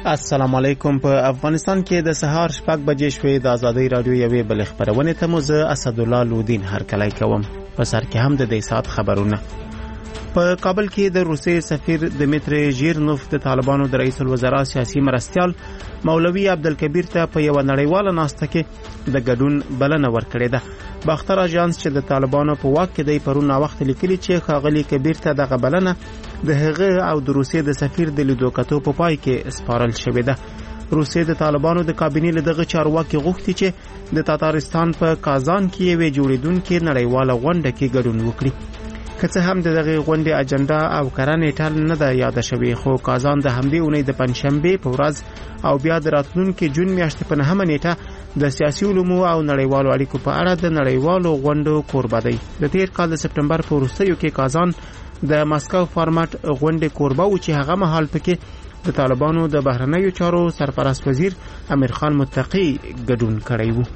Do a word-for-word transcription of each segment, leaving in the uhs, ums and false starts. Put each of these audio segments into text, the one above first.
السلام علیکم. په افغانستان کې د سهار شپږ بجې شوې. د آزادۍ رادیو یوې بلې خبرونې ته مو زه اسدالله لودین هرکلی کوم. په سر کې هم د دې ساعت خبرونه. په کابل کې د روسیې سفیر دمیتری ژیرنوف د طالبانو د رئیس الوزرا سیاسي مرستیال مولوي عبدالکبیر ته په یو نړیواله ناسته کې د ګډون بلنه ورکړې ده. باختر اژانس چې د طالبانو په واک کې دی پرون وخت لیکلي چې ښاغلي کبیر ته دغه بلنه د هغه او د روسیې د سفیر د لیدو کتو په پای کې سپارل شوې ده. روسیې د طالبانو د کابینې له دغه چارواکي غوښتي چې د تاتارستان په کازان کې یوې جوړېدونکې نړیواله غونډه کې ګډون وکړي. که څه هم د دغه غونډې اجنډا او کره نیټه نه ده یاده شوې، خو کازان د همدې اونۍ د پنجشنبې په ورځ او بیا د راتلونکي جون میاشتې په نهمه نیټه د سیاسي علومو او نړیوالو اړیکو په اړه د نړیوالو غونډو کوربه دی. د تیر کال د سپټمبر په وروستیو کې کازان د ماسکو فارمټ غونډې کوربه و چې هغه مهال پکې د طالبانو د بهرنیو چارو سرپرست وزیر امیر خان متقی ګډون کړی و.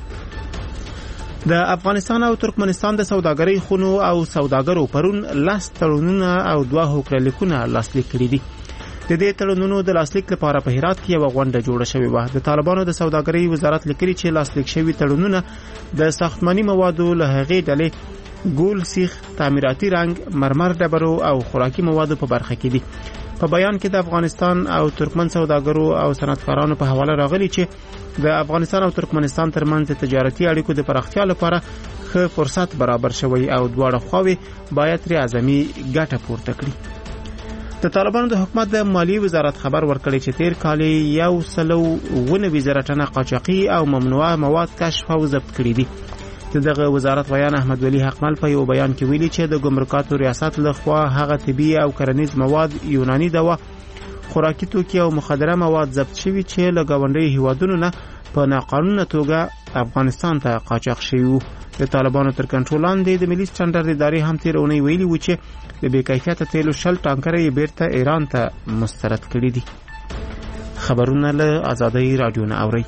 د افغانستان او ترکمنستان د سوداګرۍ خونو او سوداګرو پرون لاس تړونونه او دوه هوکړلیکونه لاسلیک کړي دي. د دې تړونونو د لاسلیک لپاره په هرات کې یو غونډه جوړه شوې و. د طالبانو د سوداګرۍ وزارت لیکلي چې لاسلیک شوي تړونونه د ساختماني موادو له هغې ډلې ګول سیخ، تعمیراتي رنګ، مرمر ډبرو او خوراکي موادو په برخه کې دي. په بیان کې د افغانستان او ترکمن سوداګرو او صنعتکارانو په حواله راغلي چې د افغانستان او ترکمنستان ترمنځ د تجارتي اړیکو د پراختیا لپاره ښه فرصت برابر شوی او دواړه خواوې باید ترې اعظمي ګټه پورته کړي. د طالبانو د حکومت د مالیې وزارت خبر ورکړی چې تیر کال یو سل او اوه نوي زره ټنه قاچاقي او ممنوعه مواد کشف او ضبط کړي دي. د دغه وزارت ویان احمد ولی حقمل په یو بیان کې ویلي چې د ګمرکاتو ریاست لخوا هغه طبي او کرنیز مواد، یوناني دوا، خوراکي توکي او مخدره مواد ضبط شوي چې له ګاونډیو هیوادونو نه په ناقانونه توګه افغانستان ته قاچاق شوي وو. د طالبانو تر کنټرول لاندې د ملي سټنډرډ ادارې هم تیر اونۍ ویلي و چې د بې کیفیته تیلو شل ټانکره یې بیرته ایران ته مسترد کړي دي. خبرونه له آزادۍ رادیو نه اورئ.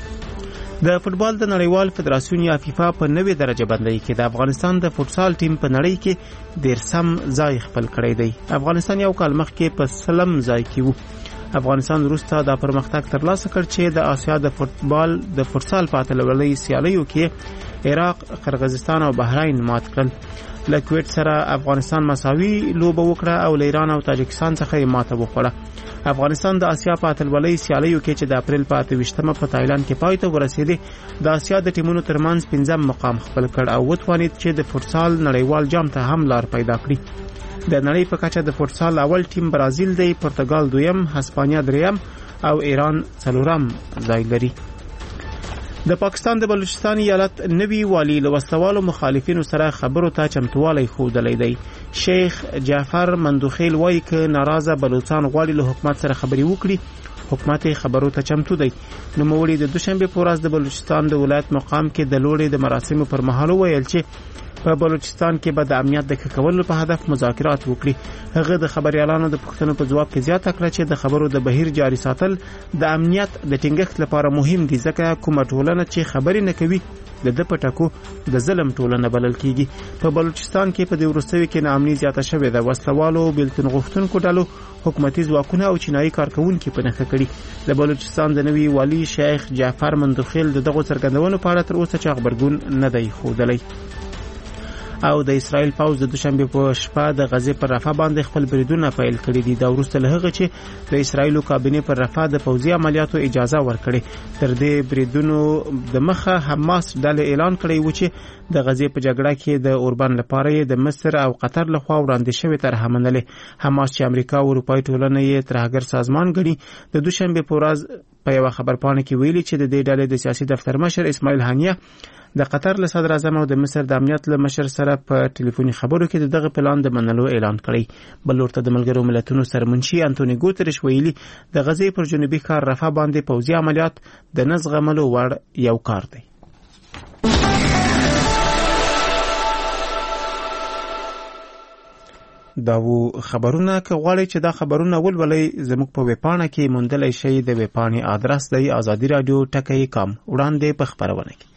د فوتبال د نړیوال فدراسیون یا فیفا په نوې درجه بندۍ کې د افغانستان د فوتسال ټیم په نړۍ کې دیرسم ځای خپل کړی دی. افغانستان یو کال مخکې په سلم ځای کې و. افغانستان وروسته دا پرمختګ ترلاسه کړ چې د آسیا د فوتبال د فوتسال په اتلولۍ سیالیو کې عراق، قرغیزستان او بحرین مات کړل. له کویت سره افغانستان مساوي لوبه وکړه او له ایران او تاجکستان څخه یې ماته وخوړه. افغانستان د آسیا په اتلولۍ سیالیو کې چې د اپریل په اته ویشتمه په تایلند کې پای ته ورسېدې د آسیا د ټیمونو ترمنځ پنځم مقام خپل کړ او وتوانید چې د فوتسال نړیوال جام ته هم لار پیدا کړي. د نړۍ په کچه د فوتسال اول ټیم برازیل دی، پرتګال دویم، هسپانیا دریم او ایران څلورم ځای لري. د پاکستان د بلوچستان ایالت نوي والی له وسلوالو مخالفینو سره خبرو ته چمتوالی ښودلی دی. شیخ جعفر مندوخیل وایي که ناراضه بلوچستان غواړي له حکومت سره خبرې وکړي، حکومت خبرو ته چمتو دی. نوموړي د دوشنبې په ورځ د بلوچستان د ولایت مقام کې د لوړې د مراسمو پر مهال وویل چې په بلوچستان کې به د امنیت د ښه کولو په هدف مذاکرات وکړي. هغه د خبريالانو د پوښتنو په ځواب کې زیاته کړه چې د خبرو د بهیر جاري ساتل د امنیت د ټینګښت لپاره مهم دي، ځکه کومه ټولنه چې خبرې نه کوي د د پټکو د ظلم ټولنه بلل کیږي. په بلوچستان کې په دې وروستیو کې ناامني زیاته شوې ده. وسلوالو، بیلتون غوښتونکو ډلو، حکومتي ځواکونه او چینایي کارکونکي په نښه کړي. د بلوچستان د نوي والی شیخ جعفر مندوخیل د دغو څرګندونو په اړه تر اوسه چا خبرګون نه دی ښودلی. او د اسرائیل پوځ د دوشنبه په شپه د غزې پر رفح باندې خپل بریدونه پیل کړي دي. دا وروسته له هغه چې د اسرائیلو کابینې پر رفح د پوځي عملیاتو اجازه ورکړي. تر دې بریدونو د مخه حماس ډلې اعلان کړی و چې د غزې په جګړه کې د اوربان لپاره د مصر او قطر لخوا وړاندې شوې طرحه منلې. حماس چې امریکا او اروپایي ټولنه یې ترهګر سازمان ګڼي د دوشنبه په ورځ په یو خبرپاڼه کې ویلي چې د دې ډلې د سیاسي دفتر مشر اسماعیل هانیه د قطر له صدر اعظم او د مصر د امنیت له مشر سره په ټلیفوني خبرو کې دغه پلان د منلو اعلان کړی. بل ورته د ملګرو ملتونو سرمنشي انټونی ګوتریش ویلي د غزې پر جنوبي ښار رفح باندې پوځي عملیات د نه زغملو وړ یو کار دی. دا و خبرونه که غواړئ چې دا خبرونه ولولئ زموږ په ویبپاڼه کې موندلی شئ. د ویبپاڼې آدرس دی آزادي رادیو ټکی کام. وړاندې په خبرونه کې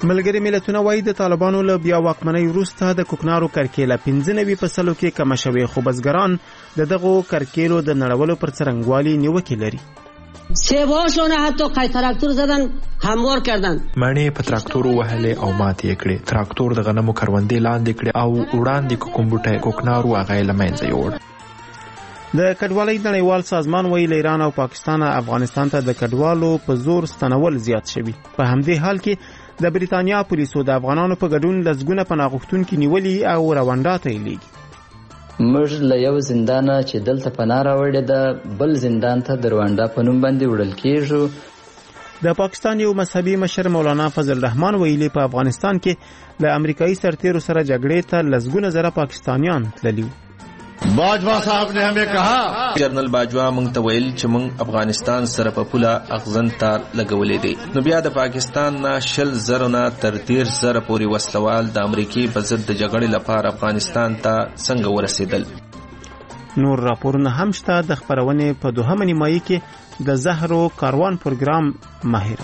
ملګري ملتونه وایي د طالبانو له بیا واکمنۍ وروسته د کوکنارو کرکیله پنځه نوي فصلو کې کمه شوې، خو بزګران د دغو کرکیلو د نړولو پر څرنګوالي نیوکې لري. سیباشون حتی قای تراکتور زدن هموار کردن، مڼې په تراکتور وهلې او ماتې یې کړې. تراکتور د غنمو کروندې لاندې کړې او وړاندې کوم بوټی کوکنارو هغه یې له منځه یوړ. د کډوالۍ نړیوال سازمان وایي له ایران او پاکستان افغانستان ته د کډوالو په زور ستنول زیات شوي. په همدې حال کې د بریتانیا پولیسو د افغانانو په ګډون لسګونه پناه غوښتونکي نیولي او روانډا ته یې لیږي. موږ له یو زندانه چې دلته پناه راوړې ده بل زندان ته د روانډا په نوم باندې وړل کېږو. د پاکستان یو مذهبي مشر مولانا فضل رحمان ویلي په افغانستان کې له امریکایي سرتیرو سره جګړې ته لسګونه زره پاکستانیان تللي. باجوا صاحب نے ہمیں کہا، جنرل باجوا مونږ ته ویل چې مونږ افغانستان سره په پوله اغزن تار لګولې دي. نو بیا د پاکستان نه شل زره نه تر دېرش زره پورې وسلوال د امریکای په ضد د جګړې لپاره افغانستان ته څنګه ورسېدل. نور راپورونه هم شته. د خپرونې په دوهمه نیمایي کې د زهرو کاروان پروګرام ماهر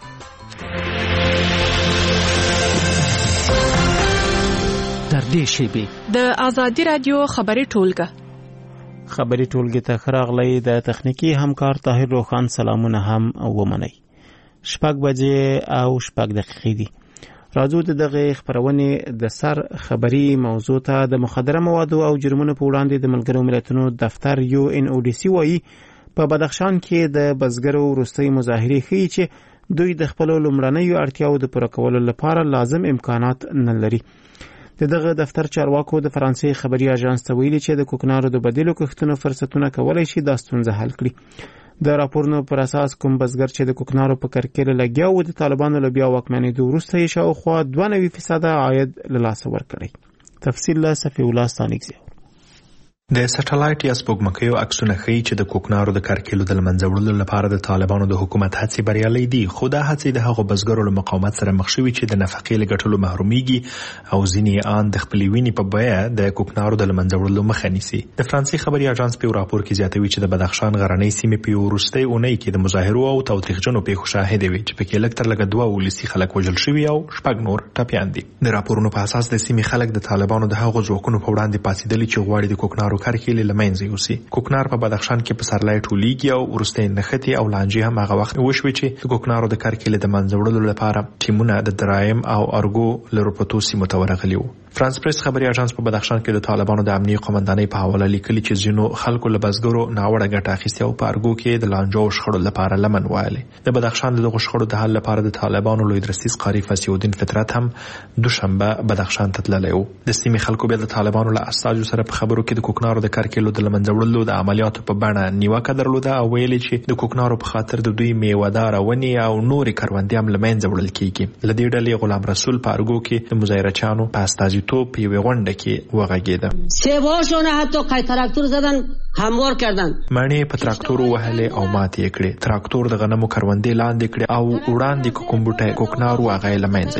در دې شیبې د آزادي رادیو خبري ټولګه خبري ټولګه ته خراغلی د تخنیکی همکار طاهر روخان سلامونه هم ومنئ. شپږ بجې او شپږ دقیقې دي. راځو د دغه خبرونې د سر خبري موضوع ته. د مخدره موادو او جرمونو په وړاندې د ملګرو ملتونو دفتر یو ان او ډي سي وایي په بدخشان کې د بزګرو وروستۍ مظاهرې ښیي چې دوی د خپل لومړنیو اړتیاو د پوره کولو لپاره لازم امکانات نه لري. د دغه دفتر چارواکو د فرانسې خبري اژانس ته ویلي چې د کوکنارو د بدیلو کښتونو فرصتونه کولای شي دا ستونزه حل کړي. د راپورونو پر اساس کوم بزګر چې د کوکنارو په کرکیله لګیا و د طالبانو له بیا واکمنېدو وروسته یې شاوخوا دوه نوي فیصده عاید له لاسه ورکړی. تفصیل له صفي الله ستانکزی. د سټلایټ یا سپوږمکیو عکسونه ښیي چې د کوکنارو د کرکیلو د لمنځه وړلو لپاره د طالبانو د حکومت هڅې بریالۍ دي، خو دا هڅې د هغو بزګرو له مقاومت سره مخ شوي چې د نفقې له ګټلو محرومیږي او ځینې آن د خپلې وینې په بیه د کوکنارو د لمنځه وړلو مخه نیسي. د فرانسې خبري اژانس په راپور کې زیاتوي چې د بدخشان غرنۍ سیمې په وروستۍ اونۍ کې د مظاهرو او تاوتریخجنو پیښو شاهد وي چې پکې لږ تر لږه دوه ولسي خلک وژل شوي او شپږ نور ټپیان دي. د راپورونو په اساس د سیمې خلک د طالبانو د هغو ځواکونو په وړاندې پاڅېدلي چې غواړي د کوکنارو کرکیلې له زیوسی. کوکنار په بدخشان کې په سرلای ټولیږي او ورستۍ نښتې او لانجې هم هغه وخت وشوي چې د کوکنارو د کرکیلې د منځه وړلو لپاره ټیمونه د درایم او ارګو له روپوتو سیمو ته ورغلي وو. فرانس پریس خبري اژانس په بدخشان کې د طالبانو د امنیتي قومندانۍ په حواله لیکلي چې ځینو خلکو له بزګرو ناوړه ګټه اخیستې او په ارګو کې د لانجو او شخړو لپاره لمن وایلي. د بدخشان د دغو شخړو د حل لپاره د طالبانو لوی درسیز قاری فصیح الدین فطرت هم دوشنبه بدخشان ته تللی و. د سیمې خلکو بیا د طالبانو له استازو سره په خبرو کې د کوکنارو د کرکیلو د لمنځه وړلو د عملیاتو په بڼه نیوکه درلوده او ویلي چې د کوکنارو په خاطر د دوی میوهدار ونې او نورې کروندې هم له منځه وړل کیږي. له دې ډلې غلام رسول په ارګو کې د مظاهرچیانو په استازیتوب یوه غونډه کې وغږېده. سیباشون حتی قای تراکتور زدن هموار کردن، مڼې په تراکتور وهلې او ماتې یې کړې. تراکتور د غنمو کروندې لاندې کړې او وړاندې کوم بوټی کوکنارو هغه یې له منځه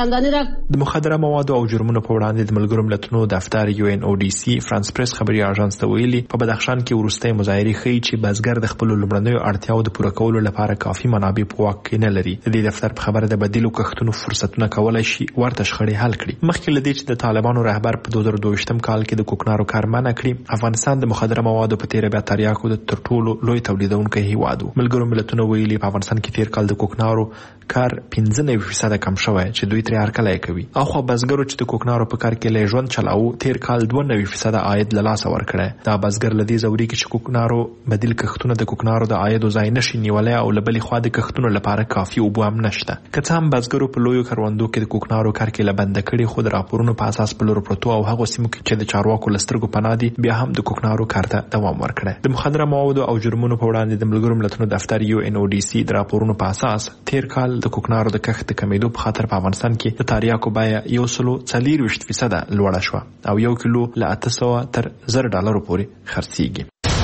یوړ. د مخدره موادو او جرمونو په وړاندې د ملګرو ملتونو دفتر یو ان او ډي سي فرانس پریس خبري اژانس ته ویلي په بدخشان کې وروستۍ مظاهرې ښیي چې بزګر د خپلو لومړنیو اړتیاو د پوره کولو لپاره کافي منابع په واک کې نه لري. د دې دفتر په خبره د بدیلو کښتونو فرصتونه کولای شي ورته شخړې حل کړي. مخکې له دې چې د طالبانو رهبر په دوه زره دوه ویشتم کال کې د کوکنارو کار منع کړي، افغانستان د مخدره موادو په تیره بیا تریاکو د تر ټولو لوی تولیدونکی هیواد و. ملګرو ملتونو ویلي په افغانستان کې تیر کال د کوکنارو کار پنځه نوي فیصده کم شوی چې دوی ترې هرکلی کوي. او خو بزګرو چې د کوکنارو په کار کې له ژوند چلاو تیر کال دوه نوي فیصده عاید له لاسه ورکړی. دا بزګر له دې ځوري کې چې کوکنارو بدیل کښتونه د کوکنارو د عاید ځای نشي نیولی او له بلې خوا د کښتونو لپاره کافي اوبه هم نشته. که څه هم بزګرو په لویو کروندو کې د کوکنارو کرکیله بنده کړې، خو د راپورونو په اساس په لورو پرتو او هغو سیمو کې چې د چارواکو له سترګو پناه دي بیا هم د کوکنارو کار ته دوام ورکړی. د مخدره موادو او جرمونو په وړاندې د ملګرو ملتونو دفتر یو ان او ډي سي د راپورونو په اساس تیر کال د کوکنارو د کښت د کمیدو په خاطر په افغانستان کې د تریاکو بیه یو سلو څلورویشت فیصده لوړه شوه او یو کیلو له اته سوه تر زر ډالرو پورې خرڅیږي.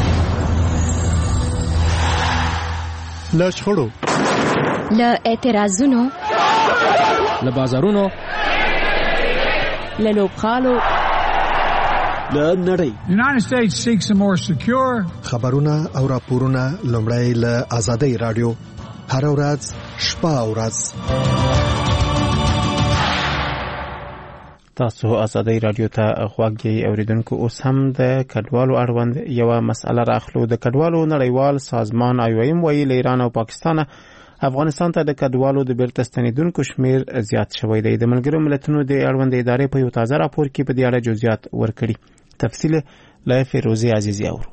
له شخړو، له اعتراضونو، له بازارونو، له لوبغالو، له نړۍ. United States seeks a more secure خبرونه او راپورونه لومړی له آزادۍ رادیو هر ورځ شپه او ورځ. تاسو ازادي رادیو ته غوږ یې اوریدونکو. اوس هم د کډوالو اړوند یو مسله راخلو. د کډوالو نړیوال سازمان آی او ایم وایي له ایران او پاکستان افغانستان ته د کډوالو د بیرته ستنېدونکو شمیر زیات شوی دی. د ملګرو ملتونو د اړوند ادارې په یو تازه راپور کې په دې اړه جزئیات ورکړي. تفصیل له فیروزي عزیزي اورو.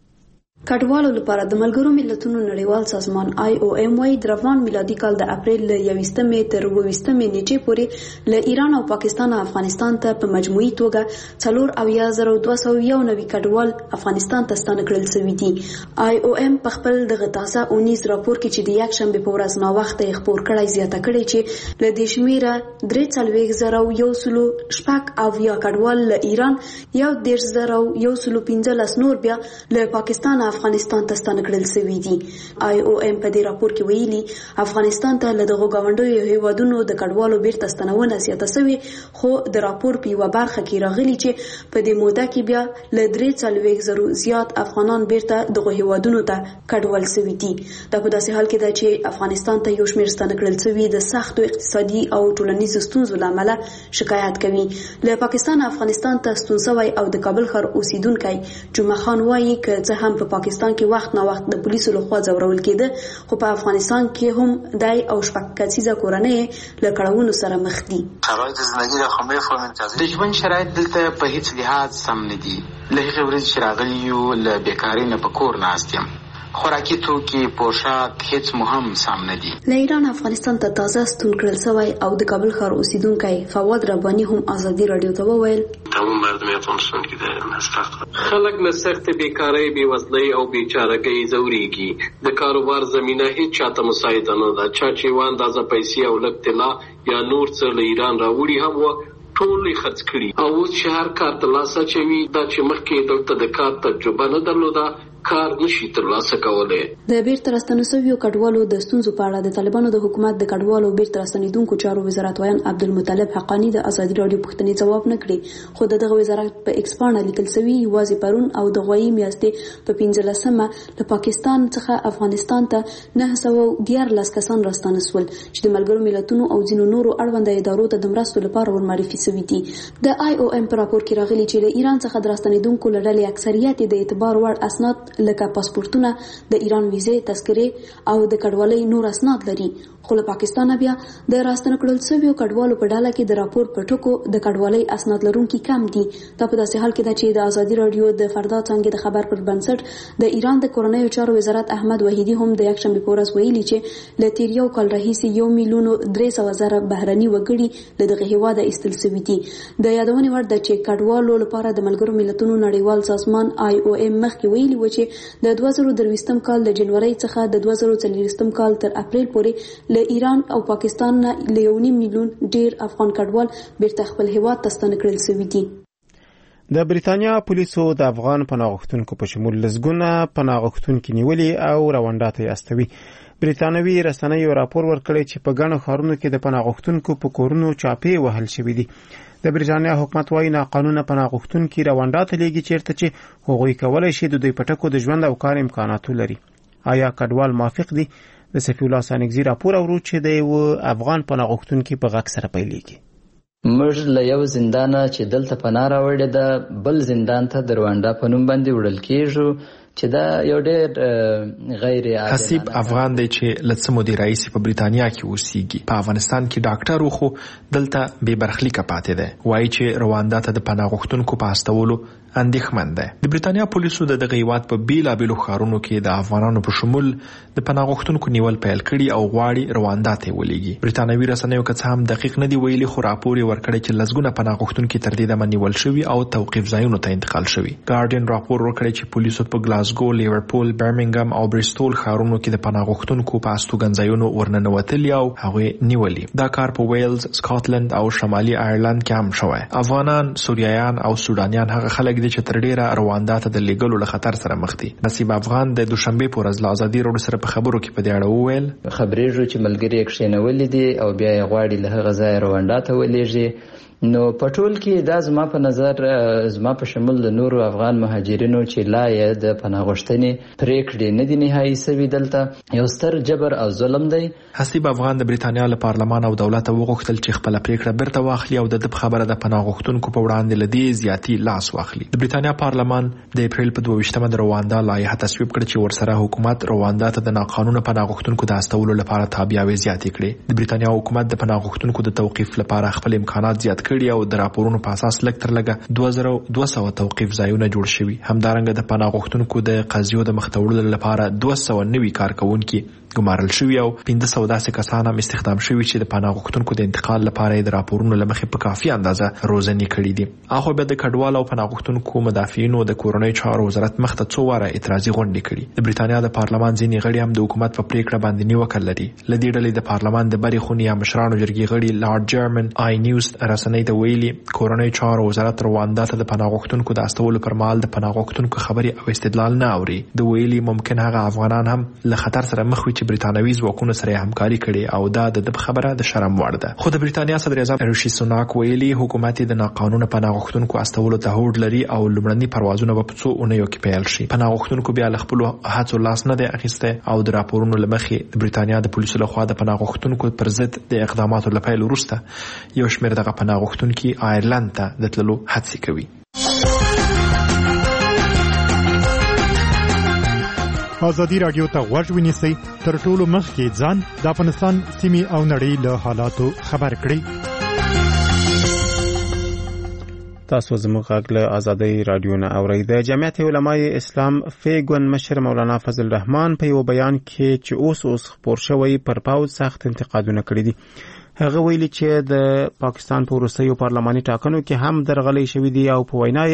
کډوالو لپاره د ملګرو ملتونو نړیوال سازمان آی او ایم وايي د روان میلادي کال د اپریل له یویشتمې تر اوویشتمې نیټې پورې له ایران او پاکستان افغانستان ته په مجموعي توګه څلور اویا زره دوه سوه یو نوي کډوال افغانستان ته ستانه کړل شوي دي. آی او ایم په خپل دغه تازه اونیز راپور کې چې د یکشنبې په ورځ ناوخته یې خپور کړی زیاته کړې چې له دې شمیره درې څلوېښت زره یو سلو شپږ اویا کډوال له ایران، یو دېرش زره یو سلو پنځلس نور بیا له پاکستان افغانستان ته ستانه کړل شوي دي. آی او ایم په دې راپور کې ویلي افغانستان ته له دغو ګاونډیو هیوادونو د کډوالو بیرته ستنونه زیاته شوې، خو د راپور په یوه برخه کې راغلي چې په دې موده کې بیا له درې څلوېښت زرو زیات افغانان بیرته دغو هیوادونو ته کډوال شوي دي. دا په داسې حال کې ده چې افغانستان ته یو شمېر ستانه کړل شوي د سختو اقتصادي او ټولنیزو ستونزو له امله شکایت کوي. له پاکستان افغانستان ته ستون شوی او د کابل ښار اوسیدونکی جمعه خان وایي که څه هم په پاکستان کې وخت نا وخت د پولیسو لخوا ځورول کېده، خو په افغانستان کې هم دای او شپږ کسیزه کورنۍ له کړاوونو سره مخ دي. شرایط زندگی را خو میفهمم چې د ژوند شرایط دلته په هیڅ لحاظ سم نه دي. له هغې ورځې چې راغلي یو له بیکارۍ نه په کور ناست یم. خوراکي توکي، پوشاک هیڅ مهم سم نه دي. له ایران افغانستان ته تازه ستون کړل شوی او د کابل ښار اوسیدونکی فواد رباني هم ازادي رادیو ته وویل تمام مردم افغانستان کې د مسخت خلک له سخت بیکارۍ، بېوزلۍ او بیچارهګۍ ځورېږي. د کاروبار زمینه هیڅ چاته مساعده نه ده. چا چې یوه اندازه پیسې او لږ طلا یا نور څه له ایران راوړي هم وه ټول یې خرڅ کړي. او اوس چې هر کار ترلاسه اچوي، دا چې مخکې دلته د کار تجربه نه درلوده کار نشي ترلاسه کولی. د بیرته راستنو شویو کډوالو د ستونزو په اړه د طالبانو د حکومت د کډوالو بیرته راستنېدونکو چارو وزارت ویان عبدالمطلب حقانی د ازادي راډیو پوښتنې ځواب نه کړي، خو د دغه وزارت په ایکس پاڼه لیکل شوي یوازې پرون او د غوایي میاشتې په پنځلسمه له پاکستان څخه افغانستان ته نهه سوه دیارلس کسان راستانه شول چې د ملګرو ملتونو او ځینو نورو اړونده ادارو ته د مرستو لپاره ورمعرفي شوي دي. د آی او ایم په راپور کې راغلي چې له ایران څخه د راستنېدونکو له ډلې اکثریت د اعتبار وړ اسناد لکه پاسپورتونه، د ایران ویزې، تذکرې او د کډوالۍ نور اسناد لري، خو له پاکستان بیا د راستنه کړل شویو کډوالو په ډله کې د راپور په ټکو د کډوالۍ اسناد لرونکي کم دي. دا په داسې حال کې ده چې د ازادي راډیو د فردا څانګې د خبر پر بنسټ د ایران د کورنیو چارو وزارت احمد وحیدي هم د یکشنبې په ورځ ویلي چې له تیر یو کال راهیسې یو میلیون درې سوه زره بهرني وګړي له دغه هیواده ایستل شوي دي. د یادونې وړ ده چې کډوالو لپاره د ملګرو ملتونو نړیوال سازمان آی او ایم مخکې ویلي و چې د دوه زره درویشتم کال د جنورۍ څخه د دوه زره څلوېښتم کال تر اپریل پورې له ایران او پاکستان نه له یو نیم میلیون ډیر افغان کډوال بیرته خپل هیواد ته ستانه کړل شوي دي. د بریتانیا پولیسو د افغان پناه غوښتونکو په شمول لسګونه پناه غوښتونکي نیولي او روانډا ته یې استوي. بریتانوي رسنیو راپور ورکړی چې په ګڼو ښارونو کې د پناه غوښتونکو په کورونو چاپې وهل شوي دي. د بریتانیا حکومت وايي ناقانونه پناه غوښتونکي روانډا ته لیږي چیرته چې هغوی کولی شي د دوی په ټکو د ژوند او کار امکاناتو لري. آیا کډوال موافق دي؟ د صفي الله سانګزي راپور اورو چې د یو افغان پناه غوښتونکي په غږ سره پیلېږي. موږ له یو زندانه چې دلته پناه راوړې ده بل زندان ته د روانډا په نوم باندې وړل کېږو چې دا یو ډېر غیر عادلانه حسیب افغان دی چې له څه مودې راهیسې په بریتانیا کې اوسیږي. په افغانستان کې ډاکټر و خو دلته بې برخلیکه پاتې دی. وایي چې روانډا ته د پناه غوښتونکو په استولو اندېښمن دی. د بریتانیا پولیسو د دغه هیواد په بیلابیلو ښارونو کې د افغانانو په شمول د پناه غوښتونکو نیول پیل کړي او غواړي روانډا ته ولېږي. بریتانوي رسنیو که څه هم دقیق نه دي ویلي، خو راپور یې ورکړی چې لسګونه پناه غوښتونکي تر دې دمه نیول شوي او توقیف ځایونو ته انتقال شوي. ګارډین راپور ورکړی چې پولیسو په ګلاسګو، لیورپول، برمنګم او بریسټول ښارونو کې د پناه غوښتونکو په استوګنځایونو ورننوتلي او هغوی نیولي. دا کار په ویلز، سکاټلند او شمالي آیرلند کې هم شوی. افغانان، سوریایان او سودانیان هغه خلک دي چې تر ډیره روانډا ته د لیږلو له خطر سره مخ دي. نصیب افغان د دوشنبې په ورځ له ازادي راډیو سره په خبرو کې په دې اړه وویل خبرېږو چې ملګري یې کښېنولي دي او بیا یې غواړي له هغه ځایه روانډا ته ولېږي نو په ټول کې دا زما په نظر زما په شمول د نورو افغان مهاجرینو چې لا یې د پناه غوښتنې پریکړې نه دي نهایي سوي دلته یو ستر جبر او ظلم دی. حسیب افغان د بریتانیا له پارلمان او دولت وغوښتل چې خپل پریکړه بیرته واخلي او د خبره د پناه غوښتونکو په وړاندې لدی زیاتی لاس واخلي. د بریتانیا پارلمان د اپریل په دوه ویشتمه د رواندا لایحه تصویب کړه چې ورسره حکومت رواندا ته د ناقانونه پناه غوښتونکو د استولو لپاره تابعیت زیاتې کړې. د بریتانیا حکومت د پناه غوښتونکو د توقيف لپاره خپل امکانات زیات کړي او د راپورونو په اساس لږ تر لږه دوه زره دوه سوه توقيف ځایونه جوړ شوي. همدارنګه د پناه غوښتونکو د قضیو د مخته لپاره دوه سوه نوي کارکونکي ګمارل شوي او پنځه سوه داسې کسان هم استخدام شوي چې د پناه غوښتونکو د انتقال لپاره د راپورونو له مخې په کافي اندازه روزنې کړي دي. اخو به د کډوالو او پناه غوښتونکو مدافعینو د کورنۍ چارو وزارت مخته څو واره اعتراضي غونډې کړي. د بریتانیا د پارلمان ځینې غړي هم د حکومت په پریکړه باندې نیوکه لري. لدې ډلې د پارلمان د بری خونی یا مشرانو جرګې غړي لارډ جرمن آی نیوز رسنۍ ته ویلي کورنۍ چارو وزارت رواندا ته د پناه غوښتونکو د استولو پر مهال د پناه غوښتونکو خبري او استدلال نه اوري. د ویلي ممکن هغه افغانان هم له خطر سره مخ وي چې بریتانوي ځواکونه سره همکاري کړي او دا د خبره د شرم وړ ده. خو د بریتانیا صدر اعظم ریشي سوناک ویلي حکومت د ناقانونه پناه غوښتونکو استولو ته هوډ لري او لومړني پروازونه په څو اونیو کې پیل شي. پناه غوښتونکو بیا له خپل هڅو لاس نه دی اخیسته او د راپورونو لمخې د بریتانیا د پولیسو لخوا د پناه غوښتونکو پر ضد د اقداماتو لپاره وروسته یو شمېر دغه پناه غوښتونکي آیرلند ته د تللو هڅې کوي. ازادي رادیو ته غوږ ونیسئ تر ټولو مخکې ځان د افغانستان سیمې او نړۍ له حالاتو خبر کړئ. تاسو زموږ غږ له ازادي رادیو نه اورئ. د جمعیت علماء اسلام فیګون مشر مولانا فضل الرحمن په یو بیان کې چې اوس اوس خبر شوی پر پاوځ سخت انتقادونه کړی دي. هغه ویلي چې د پاکستان په وروستیو پارلماني ټاکنو کې هم درغلي شوې دي او په وینا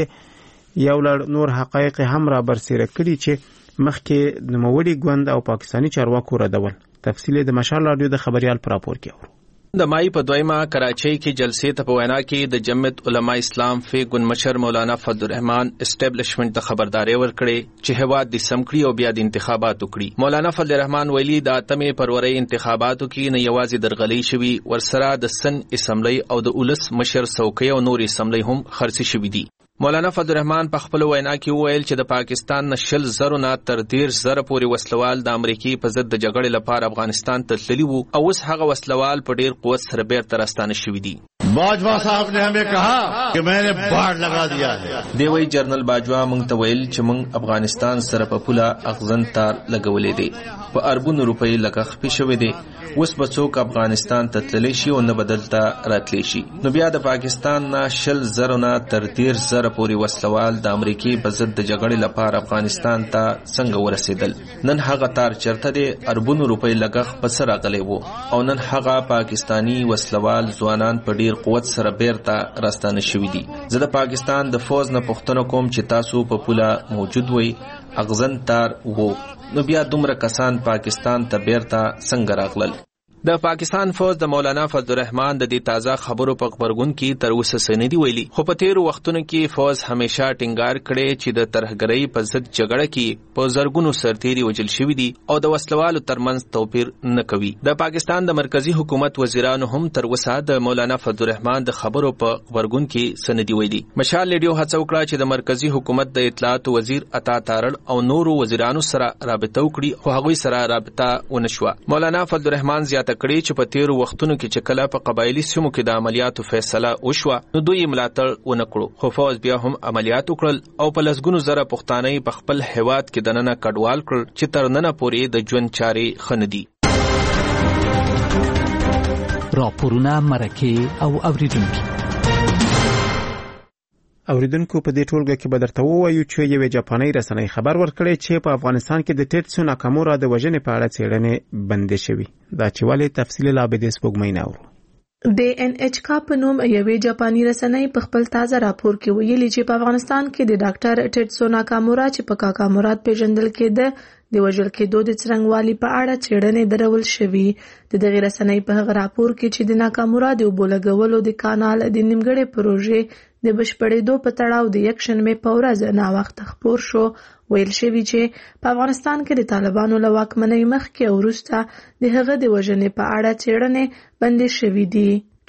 یو لړ نور حقایق هم را برسېره کړي چې مخکې د نوموړي ګوند او پاکستاني چارواکو ردول. تفصیل د مشال رادیو د خبريال پر راپور کې اورو. د مای په دویمه کراچۍ کې جلسې ته په وینا کې د جمعیت علماء اسلام فیګون مشر مولانا فضل الرحمن اسټابلیشمنت ته خبرداري ورکړې چې هواد د سمکړي او بیا د انتخاباتو کړي. مولانا فضل الرحمن ویلي د اتمې فروری انتخاباتو کې نه یوازې درغلي شوي ورسره د سن اسمبلی او د اولس مشر څوکۍ او نور اسمبلی هم خرڅ شوي دي. مولانا فضل الرحمن په خپل وینا کې وویل چې د پاکستان نشل زرو نه تر ډیر زره پورې وسلوال د امریکای په ضد د جګړې لپاره افغانستان ته تللي وو او اوس هغه وسلوال په ډیر قوت سره بیرته راستانه شوي دي. باجوا صاحب نے ہمیں کہا کہ میں نے باڑ لگا دیا ہے. دیوی جنرال باجوا مونږ ته ویل چې مونږ افغانستان سره په پوله اغزن تار لګولې دي. په اربونو روپۍ لګښ پې شوی دی. اوس به څوک افغانستان ته تللی شي او نه بدلته راتلی شي. نو بیا د پاکستان نه شل زرو نه تر دېرش زره پورې وسلوال د امریکای په ضد د جګړې لپاره افغانستان ته څنګه ورسېدل. نن هغه تار چرته دی اربونو روپۍ لګښ په څه راغلی وو او نن هغه پاکستانی وسلوال ځوانان په ډیر قوت سره بیرته راستانه شوي دي. زه د پاکستان د فوز نه پوښتنه کوم چې تاسو په پوله موجود وئ اغزن تار وو نو بیا دومره کسان پاکستان ته بیرته څنګه راغلل؟ د پاکستان فوج د مولانا فضل الرحمن د دې تازه خبرو په خبرګون کې تر اوسه سندي ویلي خو په تیرو وختونو کې فوج همیشه ټینګار کړي چې د ترهګرۍ په ضد جګړه کې په زرګونو سرتیري وژل شوي دي او د وسلوالو ترمنځ توپیر نه کوي. د پاکستان د مرکزی حکومت وزیرانو هم تر اوسه د مولانا فضل الرحمن د خبرو په خبرګون کې سندي ویلي. مشال لیډیو هڅه وکړه چې د مرکزی حکومت د اطلاعات وزیر عطا تارړ او نورو وزیرانو سره رابطه وکړي خو هغوی سره رابطه ونشوه. مولانا فضل الرحمن زیاته کړي چې په تیرو وختونو کې چې کله په قبایلی سیمو کې د عملیاتو فیصله وشوه نو دوی ملاتړ ونه کړو خو فوج بیا هم عملیات وکړل او په لسګونو زره پښتانه په خپل هیواد کې دننه کډوال کړل چې تر ننه پورې د ژوند چارې خندي. راپورونه مرکه او اوریدونکو اوریدونکو په دې ټولګه کې به درته ووایو چې یوې جاپاني رسنۍ خبر ورکړی چې په افغانستان کې د ټیټسو ناکامورا د وژنې په اړه څېړنې بندې شوي. دا چې ولې تفصیل لا به د سپوږمۍ نه اورو. د ان ایچ کا په نوم یوې جاپاني رسنۍ په خپل تازه راپور کې ویلي چې په افغانستان کې د ډاکټر ټیټسو ناکامورا چې په کاکا مراد پیژندل کېده د وژل کېدو د څرنګوالي په اړه څېړنې درول شوي. د دغې رسنۍ په هغه راپور کې چې د ناکامورا د اوبو لګولو د کانال د نیمګړې پروژې د بشپړېدو په تړاو د یک شنبې په ورځ ناوخته خپور شو ویل شوي چې په افغانستان کې د طالبانو له واکمنۍ مخکې او وروسته د هغه د وژنې په اړه څېړنې بندې شوي دي.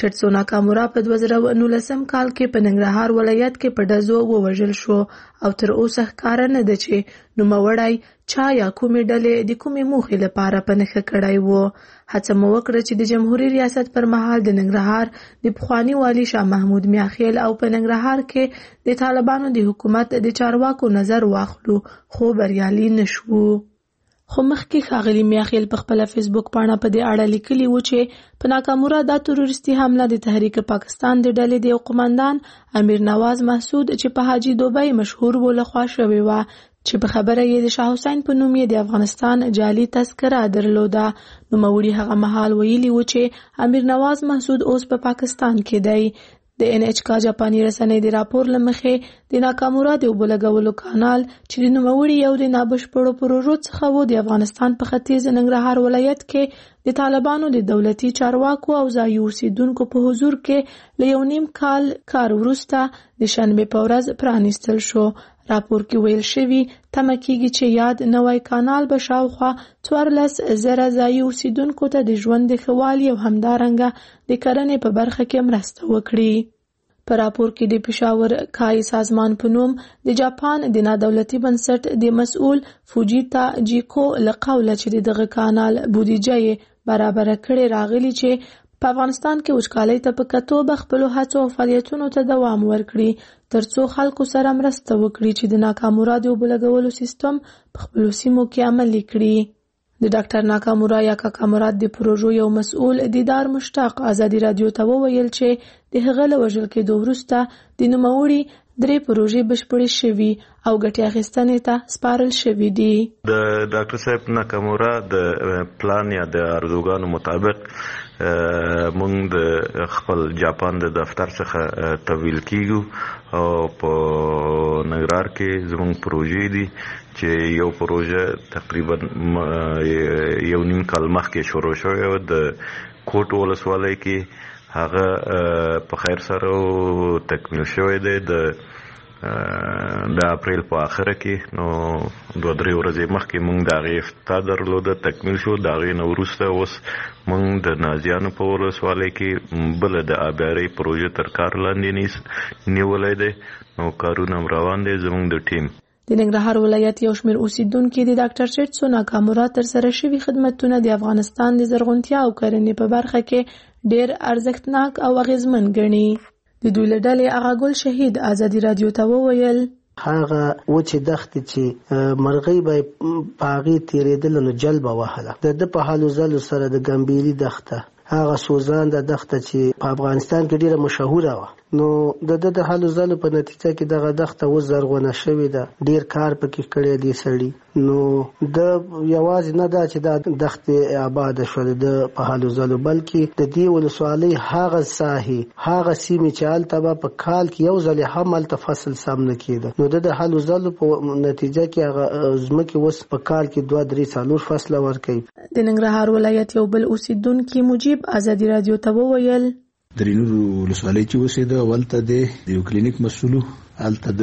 ټټسو ناکامورا په دوه زره نولسم کال کې په ننګرهار ولایت کې په ډزو ووژل شو او تر اوسه ښکاره نه ده چې نوموړی چا یا کومې ډلې د کومې موخې لپاره په نښه کړی و. هڅه مو وکړه چې د جمهوریت ریاست پر مهال د ننګرهار د پخواني والي شاه محمود میاخیل او په ننګرهار کې د طالبانو د حکومت د چارواکو نظر واخلو، خو بریالي نشو. خو مخکې ښاغلي میاخیل په خپله فیسبوک پاڼه په دې اړه لیکلي و چې په ناکامورا دا تروریستي حمله د تحریک پاکستان د ډلې د یو قماندان امیر نواز محسود چې په حاجي دوبی مشهور و لخوا شوې وه، چې په خبره یې د شاه حسین په نوم یې د افغانستان جعلي تذکره درلوده. نوموړي هغه مهال ویلي و چې امیر نواز محسود اوس په پا پاکستان کې دی. د ان ایچ کا جاپاني رسنۍ د راپور له مخې د ناکامورا د اوبو لګولو کانال چې د نوموړي یو د نابشپړو پروژو څخه و د افغانستان په ختیځ ننګرهار ولایت کې د طالبانو د دولتي چارواکو او ځایي اوسیدونکو په حضور کې له یو نیم کال کار وروسته د شنبې په ورځ پرانیستل شو. راپور کې ویل شوي تمه کېږي چې یاد نوی کانال به شاوخوا څوارلس زره ځایي اوسیدونکو ته د ژوند د ښه والي او همدارنګه د کرنې په برخه کې مرسته وکړي. په راپور کې د پېښور کای سازمان په نوم د جاپان د نادولتي بنسټ د مسؤل فوجیتا جیکو له قوله چې د دغه کانال بودیجه یې برابره کړې راغلي چې په افغانستان کې وچکالۍ ته په کتو به خپلو هڅو او فعالیتونو ته دوام ورکړي ترڅو خلکو سره مرسته وکړي چې د ناکامورا د اوبو لګولو سیستم په خپلو سیمو کې عملي کړي. د ډاکټر ناکامورا یا کاکامورات د پروژو یو مسؤل دیدار مشتاق ازادي رادیو ته وویل چې د هغه له وژل کېدو وروسته د نوموړي درې پروژې بشپړې شوي او ګټې اخیستنې ته سپارل شوي دي. د ډاکټر صاحب ناکامورا د پلان یا د ارزوګانو مطابق مونږ د خپل جاپان د دفتر څخه تحویل کیږو او په ننګرهار کې زموږ پروژې دي چې یو پروژه تقریبا یو نیم کال مخکې شروع شوې و د کوټ ولسوالۍ کې، هغه په خیر سره تکمیل شوی دی د د اپریل په اخره کې. نو دوه درې ورځې مخکې مونږ د هغې افتتاح درلوده، تکمیل شو. د هغې نه وروسته اوس مونږ د نازیانو په ولسوالۍ کې بله د آبیارۍ پروژه تر کار لاندې نیولی دی. نو کارونه هم روان دی زمونږ د ټیم. د ننګرهار ولایت یو شمېر اوسیدونکي د ډاکټر ټټسو ناکامورا ترسره شوي خدمتونه د افغانستان د زرغونتیا او کرنې په برخه کې ډېر ارزښتناک او اغېزمن ګڼي. د دوی له ډلې اغا ګل شهید ازادي رادیو ته وویل هغه وچې دښتې چې مرغۍ به په هغې تېرېدله نو جل به وهله. د ده په هلو ځلو سره د ګمبیري دښته، هغه سوزانده دښته چې په افغانستان کې ډېره مشهوره وه، نو د ده د هلو ځلو په نتیجه کې دغه دښته اوس زرغونه شوې ده. ډېر کار پکې کړی دی سړي. نو د یوازې نه ده چې دا دښتې آباده شولې د په هلو ځلو، بلکې د دې ولسوالۍ هغه ساحې هغه سیمې چې هلته به په کال کې یو ځل هم هلته فصل سم نه کېده، نو د د هلو ځلو په نتیجه کې هغه ځمکې اوس په کال کې دوه درې څلور فصله ورکوي. د ننګرهار ولایت یو بل اوسیدونکي مجیب ازادي رادیو ته وویل درینور ولسوالۍ چې اوسېده ولته د یو کلینیک مسؤلو، هلته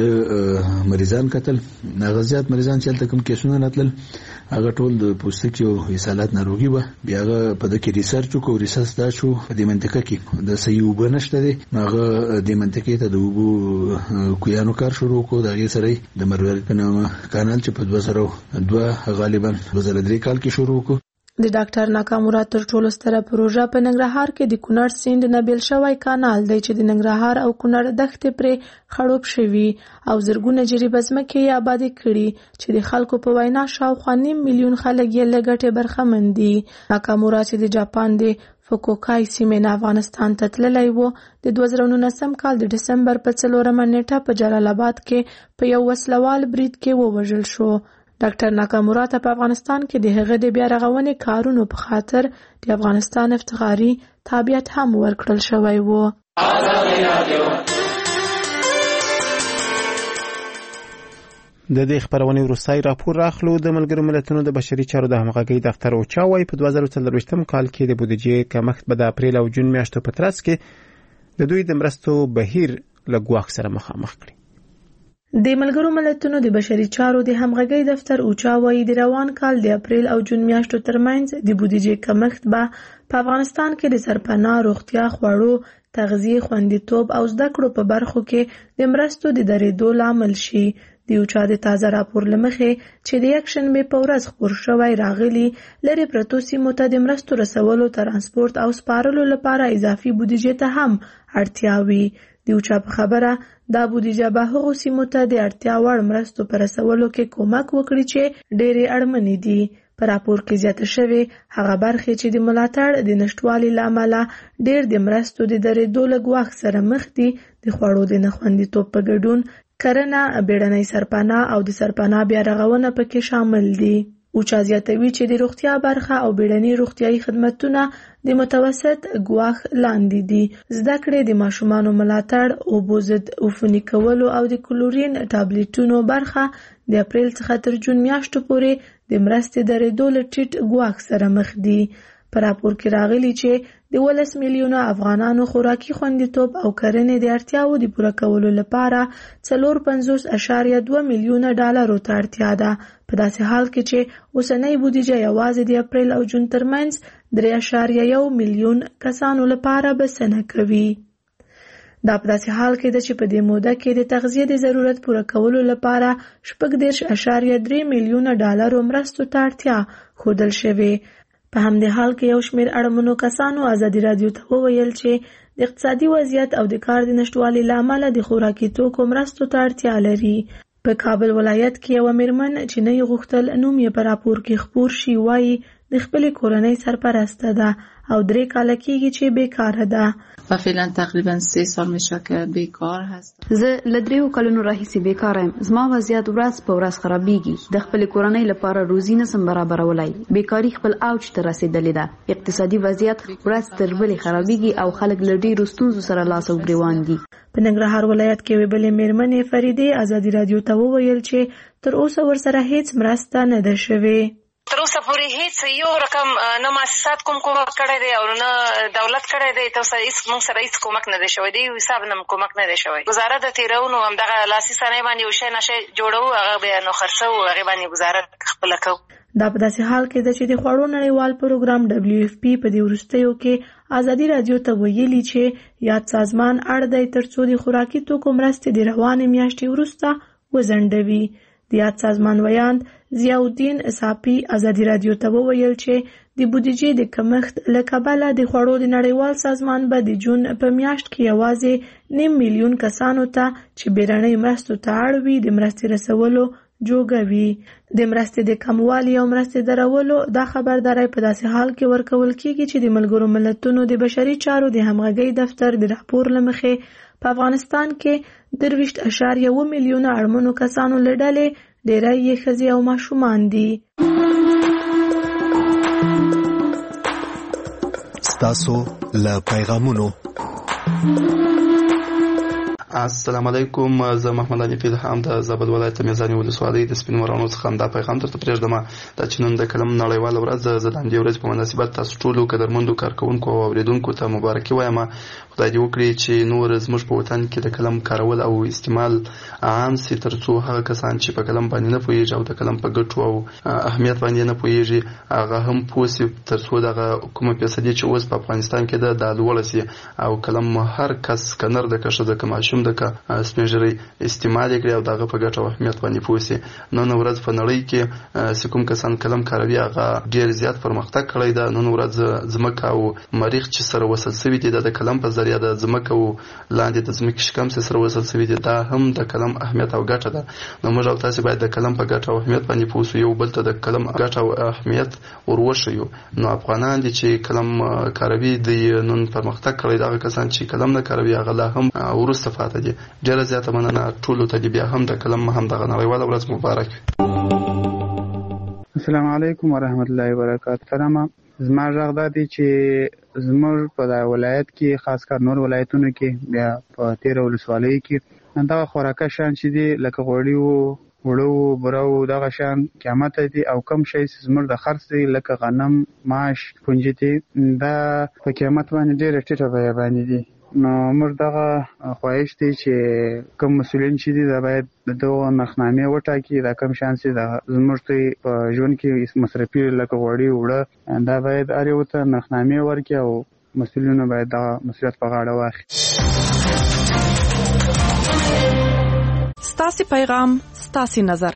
د مریضان کتل، هغه زیات مریضان چې هلته کوم کیسونه راتلل هغه ټول د پوستکي او اسهالات ناروغي وه. بیا هغه په دې کې ریسرچ وکړو، ریسرچ دا شو په دې منطقه کې د صحیح اوبه نشته دی. هغه دې منطقې ته د اوبو کویانو کار شروع کړو، د هغې سره د مروارید په نامه کانال چې په دوه زره دوه غالبا دوه زره درې کال کې شروع کړو. د ډاکټر ناکامورا تر ټولو ستره پروژه په ننګرهار کې د کونړ سیند نه بیل شوی کانال دی چې د ننګرهار او کونړ دښتې پرې خړوب شوي او زرګونه جریبه ځمکې یې آبادې کړي چې د خلکو په وینا شاوخوا نیم میلیون خلک یې له ګټې برخمن دي. ناکامورا چې د جاپان د فوکوکای سیمې نه افغانستان ته تللی و، د دوه زره نولسم کال د ډسمبر په څلورمه نیټه په جلال آباد کې په یو وسلوال برید کې ووژل شو. ډاکټر ناکامورا ته په افغانستان کې د هغه د بیا رغونې کارونو په خاطر د افغانستان افتخاري تابعیت هم ورکړل شوی و. د دې خبرونې وروستی راپور راخلو. د ملګرو ملتونو د بشري چارو د همغږۍ دفتر اوچا وايي په دوه زره څلرویشتم کال کې د بودیجې کمښت به د اپریل او جون میاشتو په ترڅ کې د دوی د مرستو بهیر له ګواښ سره مخامخ کړي. د ملګرو ملتونو د بشري چارو د همغږۍ دفتر اوچا وایي د روان کال د اپریل او جون میاشتو ترمنځ د بودیجې کمښت به په افغانستان کې د سرپناه، روغتیا، خوړو، تغذیې، خوندیتوب او زده کړو په برخو کې د مرستو د درېدو لامل شي. د اوچا د تازه راپور له مخې چې د یکشنبې په ورځ خپور شوی راغلي لرې پرتو سیمو ته د مرستو رسولو، ترانسپورت او سپارلو لپاره اضافي بودیجې ته هم اړتیا وي. د اوچا په خبره دا بودیجه به هغو سیمو ته د اړتیا وړ مرستو په رسولو کې کومک وکړي چې ډېرې اړمنې دي. په راپور کې زیاته شوې هغه برخې چې د ملاتړ د نشټوالي له امله ډېر د مرستو د درېدو له ګواښ سره مخ دي، د خوړو د نه خوندیتوب په ګډون کرنه، بیړنۍ سرپناه او د سرپناه بیا رغونه پکې شامل دي. اوچا زیاتوي چې د روغتیا برخه او بیړني روغتیايي خدمتونه د متوسط ګواښ لاندې دي. زده کړې، د ماشومانو ملاتړ، اوبو ضد عفوني کولو او د کلورین ټابلیټونو برخه د اپریل څخه تر جون میاشتو پورې د مرستې درېدو له ټیټ ګواښ سره مخ دي. په راپور کې راغلي چې د ولس میلیونه افغانانو خوراکي خوندیتوب او کرنې د اړتیاو د پوره کولو لپاره څلور پنځوس اعشاریه دوه میلیونه ډالرو ته اړتیا ده، په داسې حال کې چې اوسنۍ بودیجه یوازې د اپریل او جون ترمنځ درې اعشاریه یو میلیون کسانو لپاره بسنه کوي. دا په داسې حال کې ده چې په دې موده کې د تغذیې د ضرورت پوره کولو لپاره شپږ دېرش اعشاریه درې میلیونه ډالرو مرستو ته اړتیا ښودل شوې. په همدې حال کې یو شمېر اړمنو کسانو ازادي راډیو ته وویل چې د اقتصادي وضعیت او د کار د نشټوالي له امله د خوراکي توکو مرستو ته اړتیا لري. په کابل ولایت کې یوه میرمن چې نه یې غوښتل نوم یې په راپور کې خپور شي وایي د خپلې کورنۍ سرپرسته ده او درې کاله کېږي چې بیکاره ده. و فعلا تقریبا سه سال میشه که بیکار هست. زه له دریو کلونو راهیسې بیکاره یم. زما وضعیت ورځ په ورځ خرابېږي. د خپلې کورنۍ لپاره روزي نسم برابرولای. بیکاري خپل اوج ته رسېدلې ده. اقتصادي وضعیت ورځ تر بلې خرابېږي او خلک له ډېرو ستونزو سره لاس او ګریوان دي. په ننګرهار ولایت کې یوې بلې میرمنې فریدې ازادي راډیو ته وویل چې تر اوسه ورسره هیڅ مرسته نه ده شوې. تر اوسه پورې هیڅ یو رقم نه مؤسسات کوم کومک کړی دی او نه دولت کړی دی. تر اوسه هیڅ موږ سره هیڅ کومک نه دی شوی. د یو حساب نه کومک نه دی شوی. گزاره د تیرونو همدغه لاسي صنایع باندې یو شی نشی جوړو، هغه بیا نو خرڅو، هغې باندې گزاره خپله کوو. دا په داسې حال کې ده چې د خوړو نړیوال پروګرام ډبلیو اف پی په دې وروستیو کې ازادي راډیو ته ویلي چې یاد سازمان اړ دی تر څو د خوراکي توکو مرستې د روانې میاشتې وروسته وځنډوي. د یاد سازمان ویاند ضیاءالدین صافي ازادي راډیو ته وویل چې د بودیجې د کمښت له کبله د خوړو د نړیوال سازمان به د جون په میاشت کې یوازې نیم میلیون کسانو ته چې بیړنۍ مرستو ته اړ وي د مرستې رسولو جوګه وي. د مرستې د کموالي او مرستې درولو دا خبرداری په داسې حال کې ورکول کیږي چې د ملګرو ملتونو د بشري چارو د همغږۍ دفتر د راپور له مخې په افغانستان کې درویشت اعشاریه اووه میلیونه اړمنو کسانو له ډلې ډېری یې ښځې او ماشومان دي. ستاسو له پیغامونو. السلام علیکم، زه محمد علي فیلحام د زابل ولایت میزاني ولسوالۍ د سپین ورانو څخه همدا پیغام درته پرېږدم. دا چې نن د قلم نړیواله ورځ، زه د همدې ورځې په مناسبت تاسو ټولو قدرمندو کارکوونکو او اورېدونکو ته مبارکي وایم. خدای دې وکړي چې نور زموږ په وطن کې د قلم کارول او استعمال عام سي، تر څو هغه کسان چې په قلم باندې نه پوهېږي او د قلم په ګټو او اهمیت باندې نه پوهېږي هغه هم پوه سي، تر څو دغه کومه فیصدي چې اوس په افغانستان کې ده دا لوړه سي او قلم هر کس که نر ده که ښځه که ماشوم ده که سپین ږیری استعمال یې کړي او د هغه په ګټه او اهمیت باندې پوه سي. نن ورځ په نړۍ کې چې کوم کسان قلم کاروي هغه ډېر زیات پرمختګ کړی ده. نن ورځ ځمکه او مریخ چې سره وصل سوي دي د قلم په ذریعه د ځمکه او لاندې د ځمکې شکم سره وصل سوي دي، دا هم د قلم اهمیت او ګټه ده. نو موږ او تاسو باید د قلم په ګټه او اهمیت باندې پوه سو، یو بل ته د قلم ګټه او اهمیت ور وښیو. نو افغانان دي چې قلم کاروي د نن پرمختګ کړی، دغه کسان چې قلم نه کاروي هغه لا هم وروسته پاتې دي. ډېره زیاته مننه ټولو ته. بیا هم د قلم هم دغه نړیواله ورځ مبارک وي. السلام علیکم ورحمت الله وبرکاته. سلام، زما غږ دا دی چې زموږ په ولایت کې خاص کر نور ولایتونو کې بیا په تیره ولسوالۍ کې دغه خوراکه شیان چې دي لکه غوړي وو، وړو، برو، دغه شیان قیمته دي او کم شی چې زموږ د خرڅ دی لکه غنم، ماش، کنجدي دا په قیمت باندې ډېره ټیټه بیه باندې دي نو موږ دغه خواهش دی چې کوم مسؤلین چې دي دا باید دغه نښنامې وټاکي، دا کوم شیان چې زموږ په ژوند کې مصرفي لکه غوړي وړه دا باید هر یو ته نښنامې ورکړي او مسؤلینو باید دغه مسؤلیت په غاړه واخلي. ستاسې پیغام ستاسې نظر.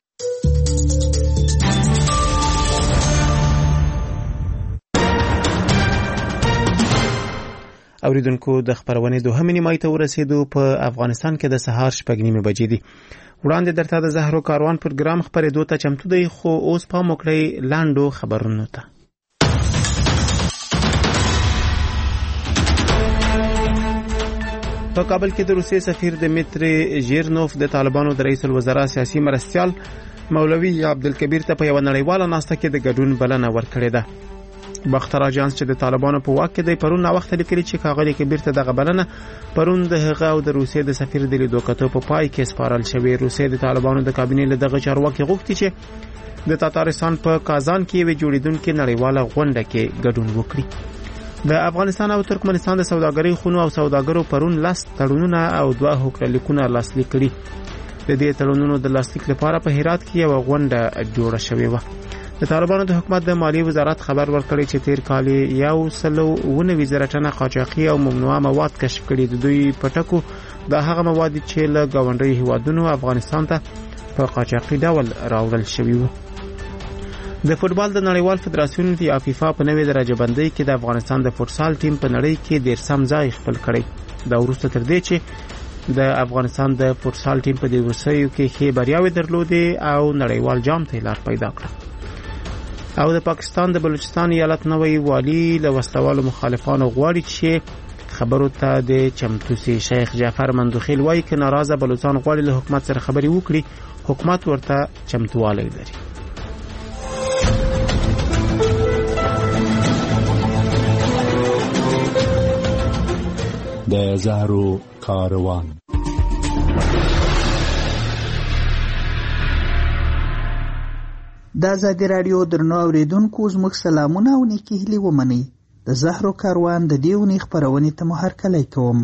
اوریدونکو د خبرونې دوهمې نیمایي ته ورسېدو. په افغانستان کې د سهار شپږ نیمې بجې دي. وړاندې درته د زهرو کاروان پروګرام خبرېدو ته چمتو دی، خو اوس پام وکړئ لاندو خبرونو ته. په کابل کې د روسیې سفیر دمیتری ژیرنوف د طالبانو د رئیس الوزرا سیاسي مرستیال مولوي عبدالکبیر ته په یوه نړیواله ناسته کې د ګډون بلنه ورکړې ده. باختر اجانس چې د طالبانو په واک کې دی پرون ناوخته لیکلي چې ښاغلي کبیر ته دغه بلنه پرون د هغه او د روسیې د سفیر د لیدو کتو په پای کې سپارل شوې. روسیې د طالبانو د کابینې له دغه چارواکي غوښتي چې د تاتارستان په کازان کې یوې جوړېدونکې نړیواله غونډه کې ګډون وکړي. د افغانستان او ترکمنستان د سوداګرۍ خونو او سوداګرو پرون لاس تړونونه او دوه هوکړلیکونه لاسلیک کړي. د دې تړونونو د لاسلیک لپاره په هرات کې یو غونډه جوړه شوې و. د طالبانو د حکومت د مالی وزارت خبر ورکړی چې تیر کال یو سلو ونوي زره ټنه قاچاقي او ممنوعه مواد کشف کړي. د دوی پټکو د هغه مواد چې له ګاونډي هیوادونو افغانستان ته په قاچاقي ډول راوړل شوي وو. د فوتبال د نړیوال فدراسیون یا فیفا په نوې درجه بندۍ کې د افغانستان د فوتسال ټیم په نړۍ کې دیرسم ځای خپل کړی. دا وروسته تر دې چې د افغانستان د فوتسال ټیم په دې وروستیو کې ښې بریاوې درلودې او نړیوال جام ته لار پیدا کړه. او د پاکستان د بلوچستان ایالت نوی والی له وسلوالو مخالفانو غواړي چې خبرو ته د چمتو سي. شیخ جعفر مندوخیل وایي چې ناراضه بلوچستان غواړي له حکومت سره خبرې وکړي، حکومت ورته چمتووالی لري. د زهرو کاروان. د ازادي راډیو درنو اوریدونکو زموږ سلامونه او نیکې هیلې ومنئ. د زهرو کاروان د دې اونۍ خپرونې ته مو هرکلی کوم.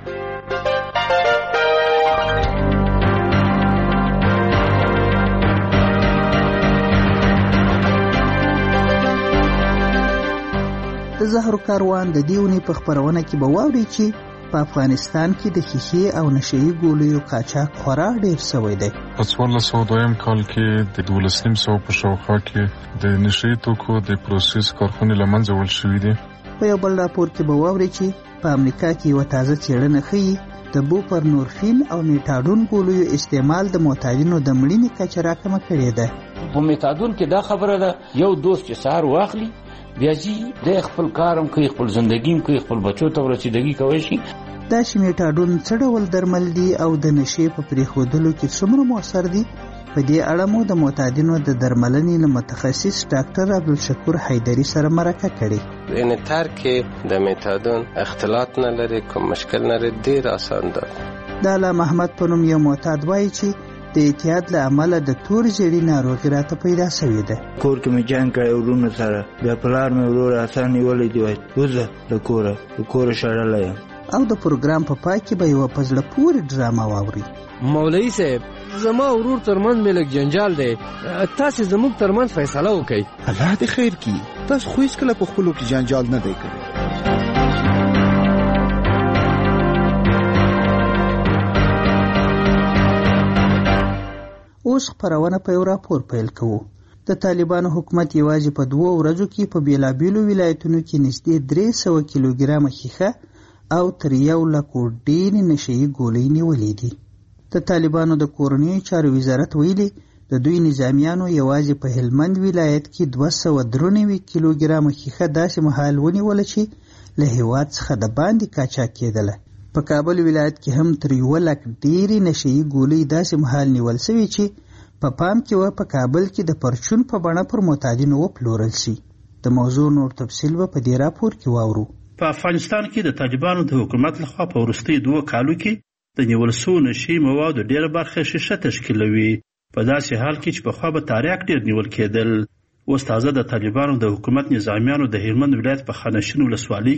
د زهرو کاروان د دې اونۍ په خپرونه کې به واورئ چې په افغانستان کې د ښیښې او نشهیي ګولیو قاچاق خورا ډېر سوی دی. په څوارلس سوه دویم کال کې د دولس نیم سوه په شاوخوا کې د نشهیي توکو د پروسس کارخونې له منځه وړل شوي دي. په یو بل راپور کې به واورئ چې په امریکا کې یوه تازه څېړنه ښیي د بوپرنورفین او میټاډون ګولیو استعمال د معتادینو د مړینې کچه راکمه کړې ده. په میټاډون کې دا خبره ده یو دوست چې سهار واخلي بیا ځي د خپل کارم کوي، خپل زندګیم کوي، خپل بچو ته ورسیدګي کوي شي. دا چې میټاډون څه ډول درمل دي او د نشې په پرېښودلو کې څومره مؤثر دي، په دې اړه مو د معتادینو د درملنې له متخصص ډاکټر عبدالشکور حیدري سره مرکه کړې. ان ترک د میټاډون اختلاط نه لري، کوم مشکل نه لري، ډېر آسان ده. د علامه احمد په نوم یو معتاد وایي چې د اعتیاد له امله د تور ژیړي ناروغي راته پیدا شوې ده. کور کې مې جنګ کړی ورونو سره، بیا پلار مې ورور اسان نیولی دی، وایي وځه له کوره، له کوره شړلی یم. او د پروګرام په پای کې به یوه په زړه پورې ډرامه واورئ. مولوي صاحب زما ورور ترمنځ مې لږ جنجال دی، تاسې زموږ ترمنځ فیصله وکړئ. الله دې خیر کړي، تاسو خو هېڅکله په خپلو کې جنجال نه دی کړی. اوس خپرونه په یو راپور پیل کوو. د طالبانو حکومت یوازې په دوو ورځو کې په بیلابیلو ولایتونو کې نږدې درې سوه کیلوګرامه ښیښه او تر یو لکو ډېرې نشهیي ګولۍ نیولې دي. د طالبانو د کورنیو چارو وزارت ویلي د دوی نظامیانو یوازې په هلمند ولایت کې دوه سوه درې نوي کیلوګرامه ښیښه داسې مهال ونیوله چې له هېواد څخه د باندې قاچاق کېدله. په کابل ولایت کې هم تر یوه لک ډېرې نشهیي ګولۍ داسې مهال نیول سوي چې په پام کې وه په کابل کې د پرچون په بڼه پر معتادینو وپلورل شي. د موضوع نور تفصیل به په دې راپور کې واورو. په افغانستان کې د طالبانو د حکومت لخوا په وروستیو دوه کالو کې د نیول شوو نشهیي موادو ډېره برخه ښیښه تشکیلوي، په داسې حال کې چې پخوا به تریاک ډېر نیول کېدل. اوس تازه د طالبانو د حکومت نظامیانو د هلمند ولایت په خانشین ولسوالۍ کې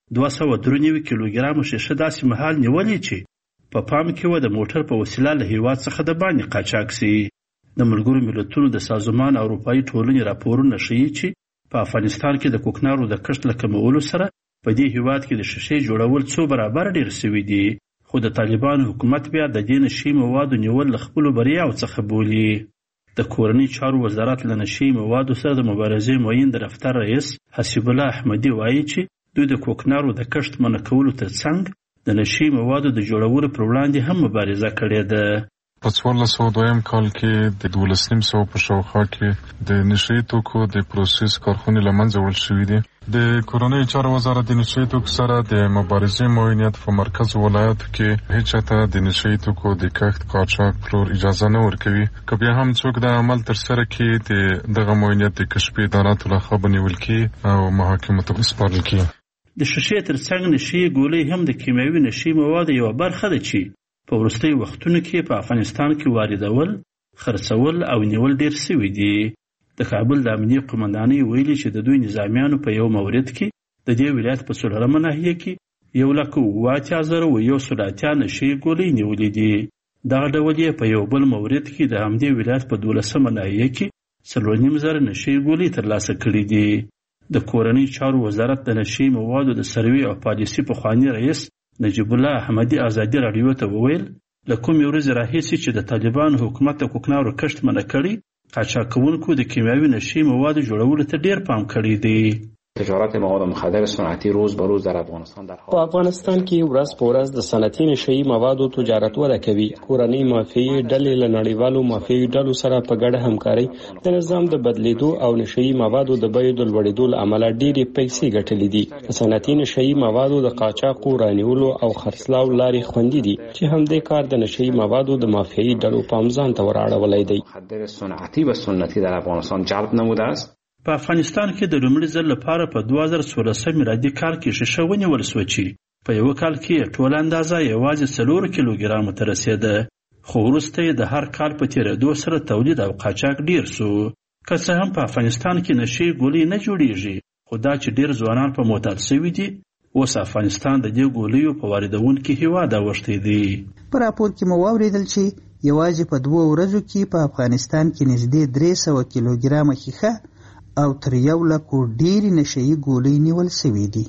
دوه سوه درې نوي کیلوګرامه شیشه داسې مهال نیولې چې په پام کې و د موټر په وسیله له هیواد څخه د باندې قاچاق سي. د ملګرو ملتونو د سازمان او اروپایي ټولنې راپورونه ښیي چې په افغانستان کې د کوکنارو د کښت له کمولو سره په دې هیواد کې د شیشې جوړول څو برابر ډېر سوي دي، خو د طالبانو حکومت بیا د دې نشي موادو نیول له خپلو بریاو څخه بولي. د کورنۍ چارو وزارت له نشي موادو سره د مبارزې معین د دفتر رئیس حسیب الله احمدي وایي چې دوی د کوکنارو د کښت منع کولو ترڅنګ د نشي موادو د جوړولو پر وړاندې هم مبارزه کړې ده. په څوارلس سوه دویم کال کې د دولس نیم سوه په شاوخوا کې د نشي توکو د پروسس کارخونې له منځه وړل شوي دي. د کورنۍ چارو وزارت د نشي توکو سره د مبارزې معاونیت په مرکز ولایتو کې هیڅ چاته د نشي توکو د کښت قاچاق پلور اجازه نه ورکوي. که بیا هم څوک د عمل ترسره کړي د دغه معاونیت د کشفي اداراتو لخوا به نیول کړي او محاکمو ته سپارل کړي. د شیشې ترڅنګ نشي ګولۍ هم د کیمیاوي نشي موادو یوه برخه ده چې په وروستیو وختونو کې په افغانستان کې واردول، خرڅول او نیول ډېر سوي دي. د کابل د امنیې قمندانۍ ویلي چې د دوی نظامیانو په یو مورد کې د دې ولایت په څلورمه ناحیه کې یو لک اووه اتیا زره و یو سل اتیا نشي ګولۍ نیولې دي. دغه ډول یې په یو بل مورد کې د همدې ولایت په دولسمه ناحیه کې څلور نیم زره نشي ګولۍ ترلاسه کړي دي. د کورنۍ چارو وزارت د نشي موادو د سروې او پالیسي پخواني رئیس نجیب الله احمدي ازادي راډیو ته وویل له کومې ورځې راهیسې چې د طالبانو حکومت د کوکنارو کښت منع کړی، قاچاق کوونکو د کیمیاوي نشي موادو جوړولو ته ډېر پام کړی دی. تجارت مواد مخدر صنعتی روز به روز در افغانستان در په افغانستان کې ورځ په ورځ د صنعتي نشي موادو تجارت وده کوي. کورنۍ مافیایي ډلې له نړیوالو مافیایي ډلو سره په ګډه همکاري د نظام د بدلیدو او نشي موادو د بیو د لوړېدو له امله ډېرې پیسې ګټلې دي. د صنعتي نشي موادو د قاچاقو رانیولو او خرڅلاو لارې خوندي دي چې همدې کار د نشي موادو د مافیایي ډلو پام ځان ته وراړولی دی. مخدر صنعتی و سنتی در افغانستان جلب نموده است. په افغانستان کې د لومړي ځل لپاره په دوه زره څوارلسم میلادي کال کې شیشه ونیول سوه چې په یوه کال کې ټوله اندازه یوازې څلور کیلوګرامو ته رسېده، خو وروسته یې د هر کال په تېرېدو سره تولید او قاچاق ډېر سو. که څه هم په افغانستان کې نشي ګولۍ نه جوړېږي، خو دا چې ډېر ځوانان په معتاد سوي دي، اوس افغانستان د دې ګولیو په واردونکي هېواد اوښتی دی. په راپور کې مو واورېدل چې یوازې په دوه ورځو کې په افغانستان کې نږدې درې سوه کیلوګرامه ښیښه او تر یو لکو ډېرې نشهیي ګولۍ نیول سوي دي.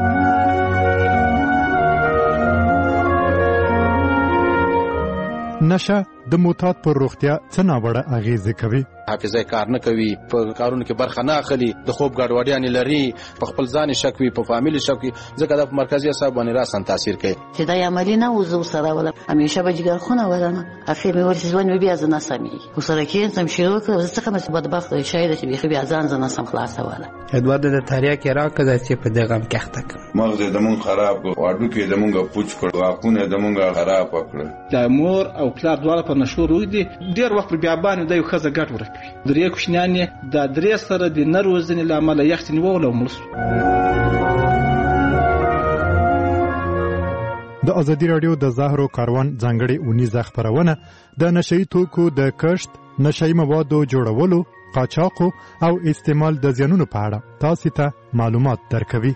نشه د معتاد پر روغتیا څه ناوړه اغېزې کوي؟ حافظه کار نه کوي، په کارونو کې برخه نه اخلي، د خوب ګډوډیانې لري، په خپل ځان شک وي، په فامیل شک وي، ځکه دا په مرکزي اعصاب باندې راسن تاثیر کوي. چې دا عملی نه وزو سره ولا همیشه به جګرخونه ولنه اخر مې ورسې ځوان بیا ځنه سمي وسره کې سم شروع کړ څه کوم څه بدبخت شاید چې بیا ځان ځنه سم خلاص ولا ادوارد د تاریخ را کړه چې په دغه هم کېخته مغز د مون خراب واډو کې د مونږه پوچ کړ واکونه د مونږه خراب کړ. د مور او پلار دواړه په نشو روي دي ډیر وخت بیا باندې د یو خزه ګټ ورکوي. درې کوشنیانې د درې سره د نروزنې لامل یختنی وول او ملس. د ازادي رادیو د زهرو کاروان ځانګړې اونیزه خبرونه د نشئی توکو د کښت، نشئی موادو جوړولو، قاچاقو او استعمال د زیانونو په اړه تاسو ته معلومات درکوي.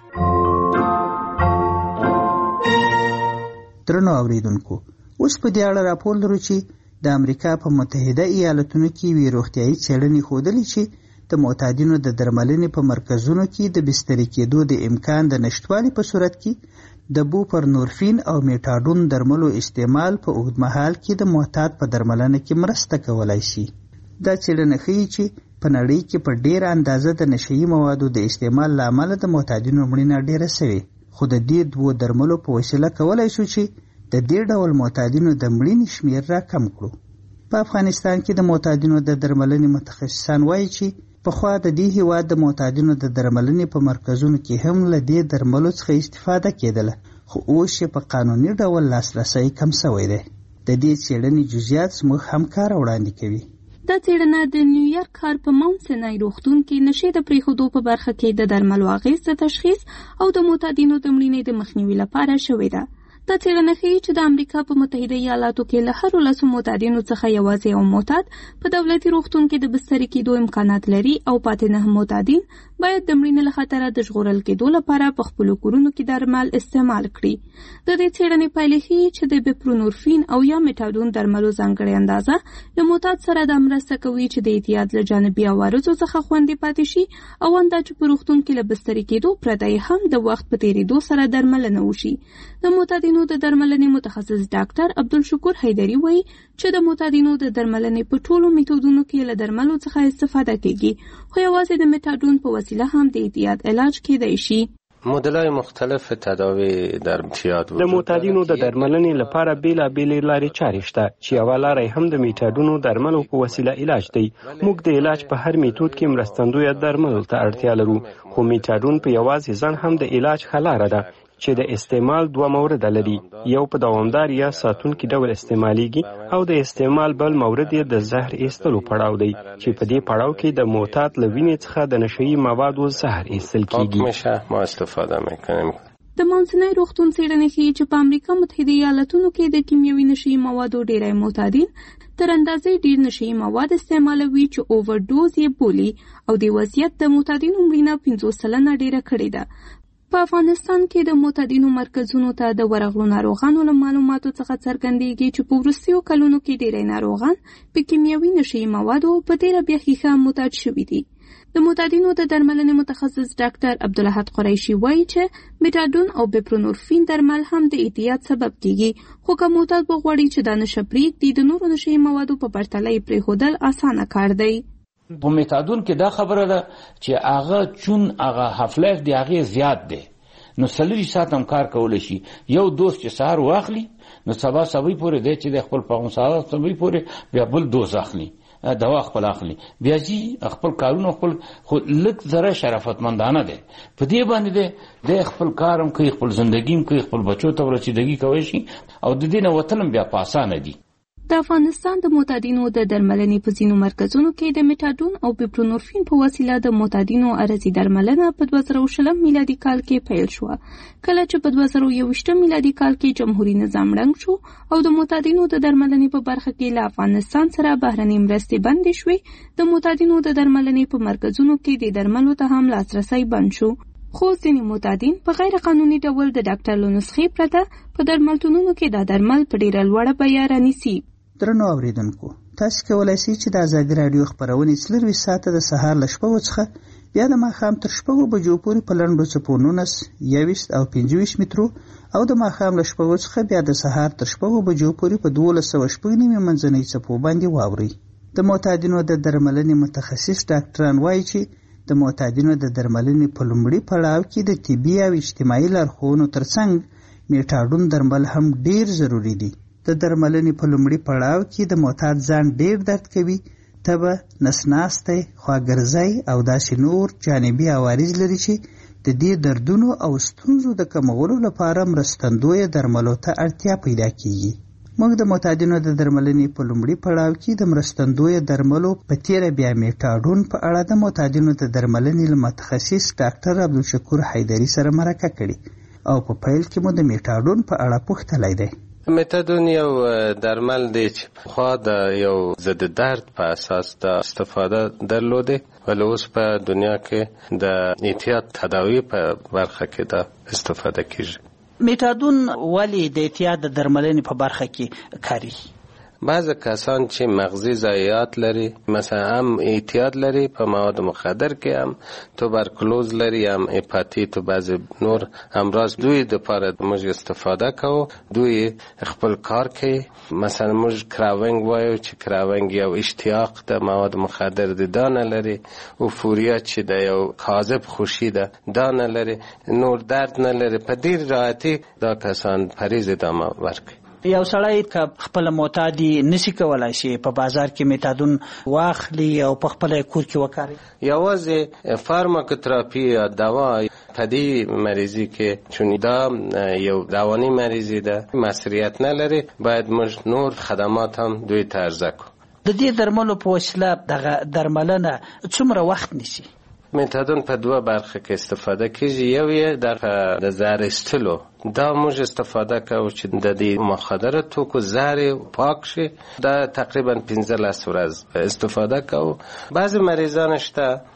درنو اوریدونکو، اوس په دې اړه راپور لرو چې د امریکا په متحده ایالاتونو کې وی روغتیايي څېړنې ښودلې چې د معتادینو د درملنې په مرکزونو کې د بسترې کېدو د امکان د نشټوالي په صورت کې د بوپرنورفین او میټاډون درملو استعمال په اوږدمهال کې د معتاد په درملنه کې مرسته کولای شي. دا څېړنه ښیي چې په نړۍ کې په ډېره اندازه د نشهیي موادو د استعمال له امله د معتادینو مړینه ډېره سوې، خو د دې دوو درملو په وسیله کولای شو چې د دې ډول معتادینو د مړینې شمېر را کم کړو. په افغانستان کې د معتادینو د درملنې متخصصان وایي چې پخوا د دې هېواد د معتادینو د درملنې په مرکزونو کې هم له دې درملو څخه استفاده کېدله، خو اوس یې په قانوني ډول لاسرسی کم سوی دی. د دې څېړنې جزئیات زموږ همکار وړاندې کوي. دا څېړنه د نیویارک ښار په ماونټ سینای روغتون کې نشې د پرېښودو په برخه کې د درملو اغېز د تشخیص او د معتادینو د مړینې د مخنیوي لپاره شوې ده. دا څېړنه ښیي چې د امریکا په متحده ایالاتو کې له هرو لسو معتادینو څخه یوازې یو معتاد په دولتي روغتون کې د بسترې کېدو امکانات لري او پاتې نه معتادین باید د مړینې له خطره د ژغورل کېدو لپاره په خپلو کورونو کې درمل استعمال کړي. د دې څېړنې پایلې ښیي چې د بپرونورفین او یا میټاډون درملو ځانګړې اندازه له معتاد سره دا مرسته کوي چې د اعتیاد له جانبي عوارضو څخه خوندي پاتې شي او اندا چې په روغتون کې له بسترې کېدو پرته هم د وخت په تېرېدو سره درملنه وشي. د معتادینو د درملنې متخصص ډاکټر عبدالشکور حیدري وایي چې د معتادینو د درملنې په ټولو میتودونو کې له درملو څخه استفاده کېږي، خو یوازې د میټاډون په وسیله هم د اعتیاد علاج کېدای شي. مدل‌های مختلف تداوی در اعتیاد د معتادینو د درملنې لپاره بیلابېلې لارې چارې شته چې یوه لاره هم د میټاډونو درملو په وسیله علاج دی. موږ د علاج په هر میتود کې مرستندویه درملو ته اړتیا لرو، خو میټاډون په یوازې ځان هم د علاج ښه لاره ده چې د استعمال دوه مورد لري، یو په دوامدار یا ساتونکي ډول استعمالیږي او د استعمال بل مورد یې د زهر ایستلو پړاو دی چې په دې پړاو کې د معتاد له وینې څخه د نشهیي موادو زهر ایستل کیږي. ما استفاده میکنیم. د مونسنی روغتون څېړنې ښیي چې په امریکا متحده ایالتونو کې د کیمیاوي نشهیي موادو ډېری معتادین تر اندازې ډېر نشهیي مواد استعمالوي چې اوورډوز یې بولي او د وضعیت د معتادینو مړینه پنځوس سلنه ډېره کړې ده. په افغانستان کې د معتادینو مرکزونو ته د ورغلو ناروغانو له معلوماتو څخه څرګندېږي چې په وروستیو کلونو کې ډېری ناروغان په کیمیاوي نشهیي موادو په ډېره بېخي معتاد شوي دي. د معتادینو د درملنې متخصص ډاکټر عبدالاحد قریشي وایي چې میټاډون او بپرونورفین درمل هم د اعتیاد سبب کیږي، خو که معتاد وغواړي چې دا نشه پرېږدي د نورو نشهیي موادو په پرتله یې پرېښودل اسانه کار دی. په میټاډون کې دا خبره ده چې هغه چون هغه هفلایف دی هغه زیات دی، نو څلوېښت ساعت هم کار کولی شي. یو دوست چې سهار واخلي نو سبا سبوی پورې دی چې د خپل په سهار سبوی پورې بیا بل دوز اخلي، دوا خپل اخلي، بیا ځي خپل کارونه خپل خو لږ ذره شرافتمندانه دی په دې باندې دی د خپل کارم کوي، خپل زندګیم کوي، خپل بچو ته ورسیدګي کوي شي او د دې نه وتل بیا په اسانه دي. د افغانستان د معتادینو د درملنې په ځینو مرکزونو کې د میټاډون او بپرونورفین په وسیله د معتادینو عرضي درملنه په دوه زره شلم میلادي کال کې پیل شوه. کله چې په دوه زره یوویشتم میلادي کال کې جمهوریت نظام ړنګ شو او د معتادینو د درملنې په برخه کې له افغانستان سره بهرنۍ مرستې بندې شوې، د معتادینو د درملنې په مرکزونو کې د درملو ته هم لاسرسی بند شو. خو ځینې معتادین په غیر قانوني ډول د ډاکټر له نسخې پرته په درملتونونو کې دا درمل په ډېره لوړه بیه رانیسي. درنو اوریدونکو، تاسو کولای شئ چې د ازادي راډیو خبرونې څلرویشت ساعته د سهار له شپږو څخه بیا د ماښام تر شپږو بجو پورې په لنډو څپو نولس، یوویشت او پنځه ویشت مترو او د ماښام له شپږو څخه بیا د سهار تر شپږو بجو پورې په دولس سوه شپږ نیمې منځنۍ څپو باندې واورئ. د معتادینو د درملنې متخصص ډاکټران وایي چې د معتادینو د درملنې په لومړي پړاو کې د طبي او اجتماعي لارښوونو ترڅنګ میټاډون درمل هم ډیر ضروری دي. د درملنې په لومړي پړاو کې د معتاد ځان ډیر درد کوي، تبه، نسناستی، خواګرځی او داسې نور جانبي عوارض لري چې د دې دردونو او ستونزو د کمولو لپاره مرستندویه درملو ته اړتیا پیدا کیږي. موږ د معتادینو د درملنې په لومړي پړاو کې د مرستندویه درملو په تیره بیا میټاډون په اړه د معتادینو د درملنې له متخصص ډاکټر عبدالشکور حیدري سره مرکه کړې او په پیل کې مو د میټاډون په اړه پوښتلی دی. میتادون یو درمل دی چې خوا د یو ضد درد په اساس د استفاده درلوده، ولی اوس په دنیا کې د اعتیاد تداوی په برخه کې د استفاده کیږي. میټادون ولی د اعتیاد د درملنې په برخه کې کاری؟ بعض کسان چې مغزی ضایعات لري، مثلا هم اعتیاد لري په مواد مخدر کې، هم توبرکلوز لري، هم هپاتیت و بعض نور امراض، دوی د پاره موږ استفاده کوو، دوی خپل کار کوي. مثلا موږ کراونګ وایو چې کراونګ یو اشتیاق د مواد مخدر د دانه لري، او فوریا چې د یو کاذب خوشی ده دانه لري، نور درد نه لري. په ډیر راحتي دا کسان پریز ادامه ورکوي. یو سړی که خپل معتادي نشي کولای شي په بازار کې میټادون واخلي او په خپل کور کې وکاري، یوازې فارماکوتراپي یا دوا په دې مریضي کې چون دا یو رواني مریضي ده، مسؤلیت نه لري، باید موږ نور خدمات هم دوی ته عرضه کړو. د دې درملو په وسیله دغه درملنه څومره وخت نیسي؟ میتادون په دوه برخه کې استفاده کیږي. یو یې در د زهر ایستلو، دا موږ استفاده کوو چې د دې مخدره توکو زهر پاک شي، دا تقریبا پنځلس ورځ استفاده کوو. بعضی مریضان شته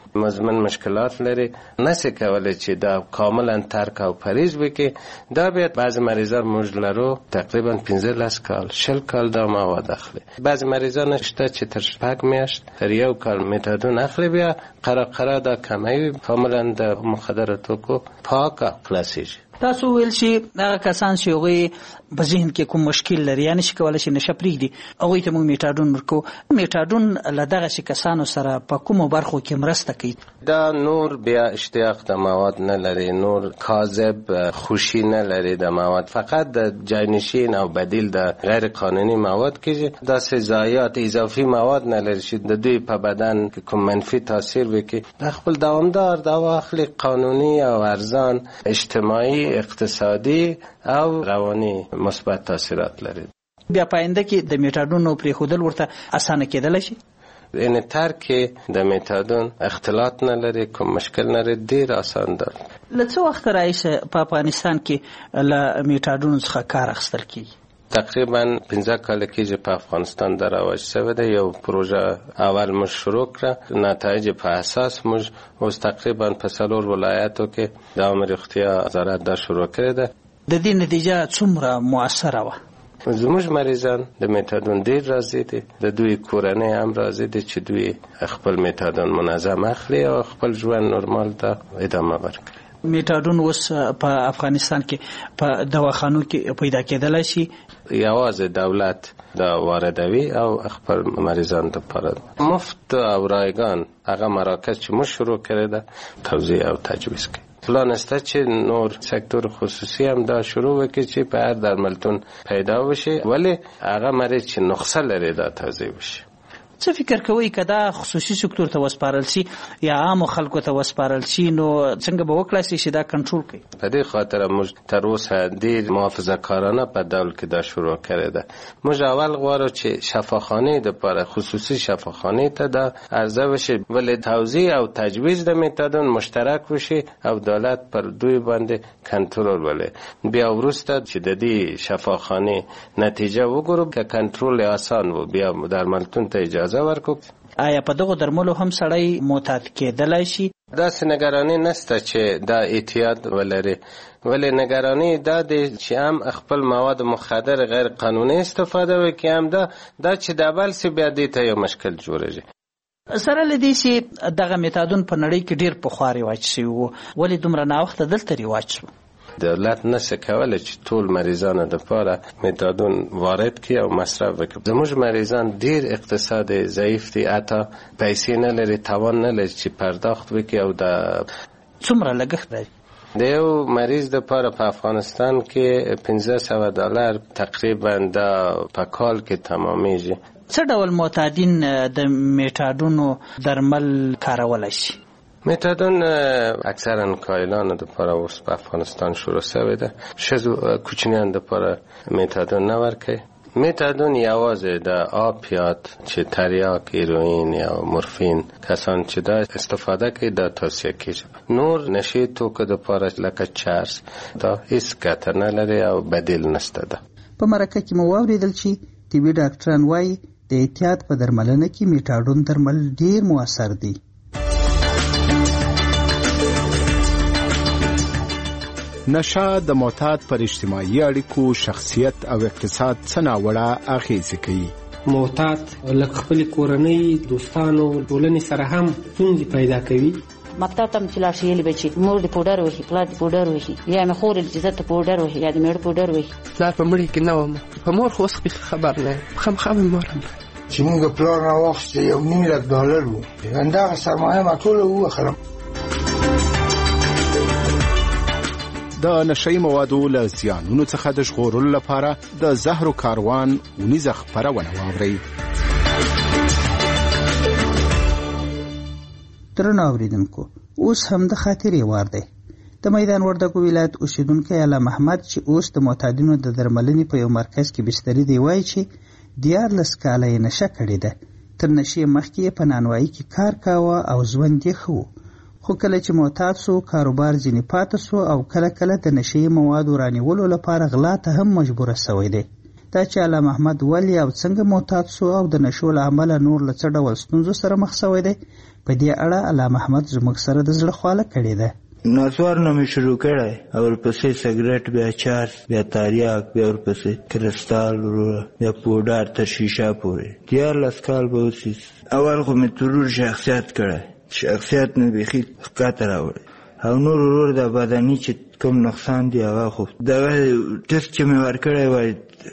مزمن مشکلات لري، نسي کولای چې دا کاملا ترک او پریز وکړي. دا بیا بعض مریضان موږ لرو تقریبا پنځه لس کال شل کال دا مواد اخلي. بعض مریضان شته چې تر شپږ میاشت تر یو کال میتادون اخلي، بیا قره قره دا کمی کاملا د مخدر توکو پاک خلاصيږي. تاسو ویل چې هغه کسان چې هغوی په ذهن کې کوم مشکل لري یا نشي کولی چې نشه پرېږدي هغوی ته موږ میټادون ورکو. میټادون له دغسې کسانو سره په کومو برخو کې مرسته کوي؟ دا نور بیا اشتیاق د مواد نه لري، نور کاذب خوشی نه لري د مواد، فقط د جانشین او بدیل د غیر قانوني مواد کېږي. داسې ضایعات اضافي مواد نه لري چې د دوی په بدن کې کوم منفي تاثیر وکړي. د خپل دوامدار دوا اخلي، قانوني او ارزان، اجتماعي، اقتصادي او رواني مثبت تاثیرات لري. بیا پاینده کې د میټادون پرېښودل ورته اسانه کېدلی شي؟ این ترک د میتادون اختلاط نه لري، کوم مشکل نه لري، ډیر آسان ده. له څه وخت راهیسې په افغانستان کې له میټادون څخه کار اخیستل کېږي؟ تقریبا پنځه کال کېږي په افغانستان د رواج شوی ده. یو پروژه اول موږ شروع کړه، نتایج په اساس موږ اوس تقریبا په څلور ولایاتو کې د عامه روغتیا وزارت دا شروع کړې ده. د دې نتیجه څومره مؤثره وه؟ زموږ مریضان د میتادون ډیر راضي دي، د دوی کورنۍ هم راضي دي چې دوی خپل میتادون منظم اخلي او خپل ژوند نورمال ته ادامه ورکړي. میټادون اوس په افغانستان کې په دواخانو کې پیدا کېدلی شي؟ یوازې دولت دا واردوي او خپل مریضان لپاره مفت او رایگان هغه مراکز چې موږ شروع کړی ده توزیع او تجویز کوي. پلان است چې نور سکتور خصوصی هم دا شروع وکړي چې په هر درملتون پیدا وشي، ولی هغه مریض چې نسخه لري دا توزیع وشي. څه فکر کوئ که دا خصوصي سکتور ته وسپارل شي یا عامو خلکو ته وسپارل شي نو څنګه به وکړای شي چې دا کنټرول کړي؟ په دې خاطر موږ تر اوسه ډېر محافظه‌کارانه په ډول کې دا شروع کړې ده. موږ اول غواړو چې شفاخانې دپاره خصوصي شفاخانې ته دا عرضه وشي، ولې توزیع او تجویز د میتادون مشترک وشي او دولت پر دوی باندې کنټرول ولري. بیا وروسته چې د دې شفاخانې نتیجه وګورو که کنټرول آسان و بیا درملتون ته اجازه ورکو. آیا په دغه درملو هم سړی معتاد کېدلی شي؟ داسې نگرانی نسته چې دا اعتیاد ولري، ولی نگرانی دا دی چې هم خپل مواد مخدر غیر قانوني استفاده وکړي، هم دا دا چې د بل څه بیا دې ته یو مشکل جوړېږي. سره له دې چې دغه میتادون په نړۍ کې ډېر پخوا رواج شوی و، ولې دومره ناوخته دلته رواج شو؟ دولت نشه کوله چې ټول مریضانو لپاره میتادون وارد کړي او مصرف وکړي. زموږ مریضان ډیر اقتصاد ضعیف دي، حتی پیسې نه لري، توان نه لري چې پرداخت وکړي. او د څومره لګښت دی؟ د یو مریض لپاره په افغانستان کې پنځه سوه ډالر تقریبا دا په کال کې تمامیږي. څه ډول معتادین د میټادونو درمل کارولای شي؟ میتادون اکثرا کایلان دپاره اوس په افغانستان شروع شوی ده. ښځو کوچنیان دپاره میتادون نه ورکوي. میتادون یوازې د آپیات چې تریاک، هیروئین یا مورفین کسان چې دا استفاده کوي دا توصیه کیږي. نور نشي توکو دپاره لکه چرس دا هیڅ ګټه نه لري او بدیل نشته ده. په مرکه کې مو واورېدل چې طبي ډاکټران وایي د احتیاط په درملنه کې میټادون درمل ډیر مؤثر دي. نشه د معتاد پر اجتماعي اړیکو، شخصیت او اقتصاد څه ناوړه اغیزې کوي. معتاد لکه خپل کورنۍ، دوستانو، ټولنې سره هم ستونزې پیدا کوي. مکتب ته چې لاړ شي یې به چې مور د پوډر وهي، پلار د پوډر وهي، یا مې خور چې زه ته پوډر وهي یا د میړه پوډر وهي. پلار په مړي کې نه وم، په مور خو اوس خبر نه یم، خامخا مې مور هم چې موږ پلار راواخیسته یو نیم لک ډالر و، همدغه سرمایه ما ټوله ووخلم. د نشئی موادو له زیانونو څخه د ژغورلو لپاره د زهرو کاروان ونیزه خپرونه واورئ. درنو اوریدونکو، اوس هم د خاطرې وار دی. د میدان وردګو ولایت اوسیدونکی علامه محمد چې اوس د معتادینو د درملنې په یو مرکز کې بستري دی وایي چې دیارلس کاله یې نشه کړې ده. تر نشې مخکې یې په نانوایي کې کار کاوه او ژوند یې ښه و، خو کله چې معتاد سو کاروبار ځینې پاته سو او کله کله د نشهیي موادو رانیولو لپاره غلا ته هم مجبوره سوی دی. دا چې علامه احمد ولې او څنګه معتاد سو او د نشو له امله نور له څه ډول ستونزو سره مخ شوی دی. په دې اړه علامه احمد زموږ سره د زړه خواله کړې ده. نسوار نه مې شروع کړی او ورپسې سګرټ، بیا چارج، بیا تاریاک، بیا ورپسې کرسټال، بیا پوډر تر شیشه پورې دیارلس کال به اوسېس. اول خو مې ترور شخصیت کړی، شخصیت مې بیخي ښکته راوړی او نور ورور د بدني چې کوم نقصان دی هغه خو دغه ټسټ چې مې ورکړی وای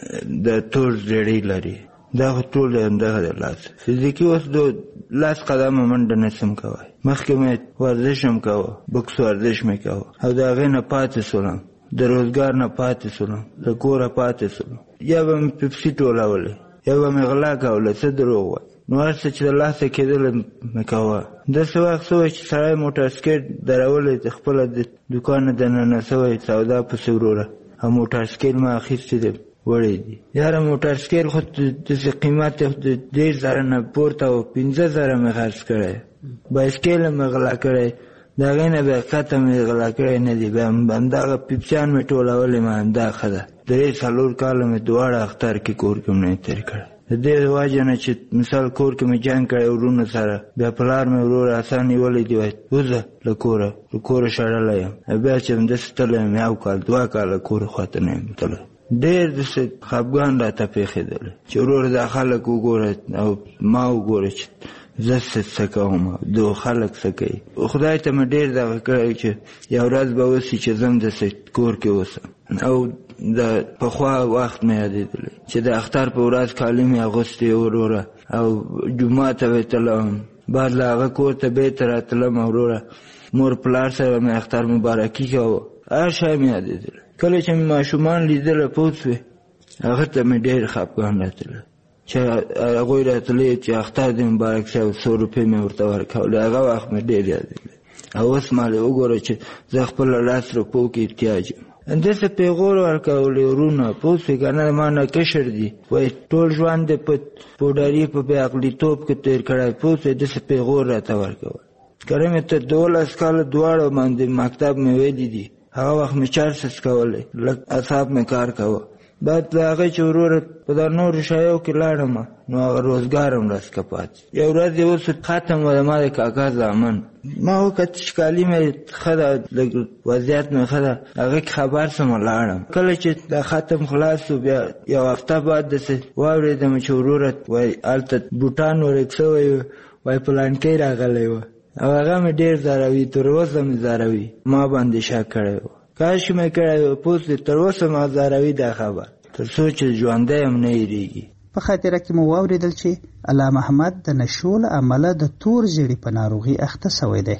د تور زیړی لري، دا خو ټول همدغه د لاس فزیکي اوس د لاس قدمه منډه نسم کوی. مخکې مې ورزش هم کوه، بکس ورزش مې کوه او د هغې نه پاتې سولم، د روزګار نه پاتې سولم، د کوره پاتې سولم. یا به مې پیپسي ټولولی، یا به مې غلا کوله، څه دروغ وای. نو هر څه چې د لاسه کېدله مې کوه. داسې وخت سوی چې سړی موټر سکیټ درولی د خپله د دوکانه دننه سوی سودا پسې وروره او موټر سکیټ ما اخیستی دی وړی دي. یاره موټر سکیټ خو داسې قیمت د دېرش زره نه پورته و، پنځه زره مې خرڅ کړی. بایسکل مې غلا کړی، د هغې نه بیا قطه مې غلا کړی نه دي. بیا همدغه پیپسیان مې ټولولې، ما همدا ښه ده. درې څلور کاله مې دواړه اختر کې کور کې مې تېر کړی. د دې وجه نه چې مثال کور کې مې جنګ کړی ورونو سره، بیا پلار مې ورور اسان نیولی دی وایي وځه له کوره، له کوره شړلی یم. بیا چې همداسې تللی یم یو کال دوه کاله کور خواته نه یم تللی. ډېر داسې خفګان راته پېښېدلی چې ورور دا خلک وګوره او ما وګوره چې زه څه کوم، دو خلک څه کوي. خدای ته مې ډېر دغه کړی چې یو ورځ به وسي چې زه هم داسې کور کې اوسم. او د پخوا وخت مې یادېدلی چې د اختر په ورځ کالي مې اغوستې وروره او جومات ته به تلم، بعد له هغه کور ته بېرته راتلم وروره مور پلار سره مې اختر مبارکي کوه. هر شی مې یادېدلی. کله چې مې ماشومان لیدله پوه سوې، هغه ته مې ډېر خفګان راتلی چې هغوی راتلی چې اختر دې مبارک شه او څو روپۍ مې ورته ورکولې. هغه وخت مې ډېر یادېدلی. او اوس مالې وګوره چې زه خپله لاس روپو کې احتیاج یم. همداسې پیغور ورکولې ورونه پوه سوې که نه ما نه کشر دي وایي ټول ژوند دې په پوډري په بې عقلیتوب کې تېر کړی پوه سوې. داسې پیغور راته ورکول. کله مې تر دولس کاله دواړه باندې مکتب مې ویلي دي. هغه وخت مې چارسس کولی، لږ اصاب مې کار کوه. بعد د هغې چې وروره په دا نورو شیو کې لاړم نو هغه روزګار هم راسکه پاتې. یو ورځ یې اوس ختم و د ما د کاکا زامن. ما وکتل چې کالي مې ښه ده، لږ وضعیت مې ښه ده، هغې کې خبر شم لاړم. کله چې دا ختم خلاص شو بیا یو هفته بعد داسې واورېدم چې وروره وایي هلته بوټان ورک شوی و، وایي پلانکی راغلی و او هغه مې ډېر زاروي، تر اوسه مې زاروي. ما باندې شک کړی و، کاش مې کړی و پوه سوې. تر اوسه ما زاروي دا خبر، تر څو چې ژوندی هم نه هېرېږي. په خاطره کې مو واورېدل چې علامه احمد د نشو له امله د تور زیړي په ناروغي اخته سوی دی.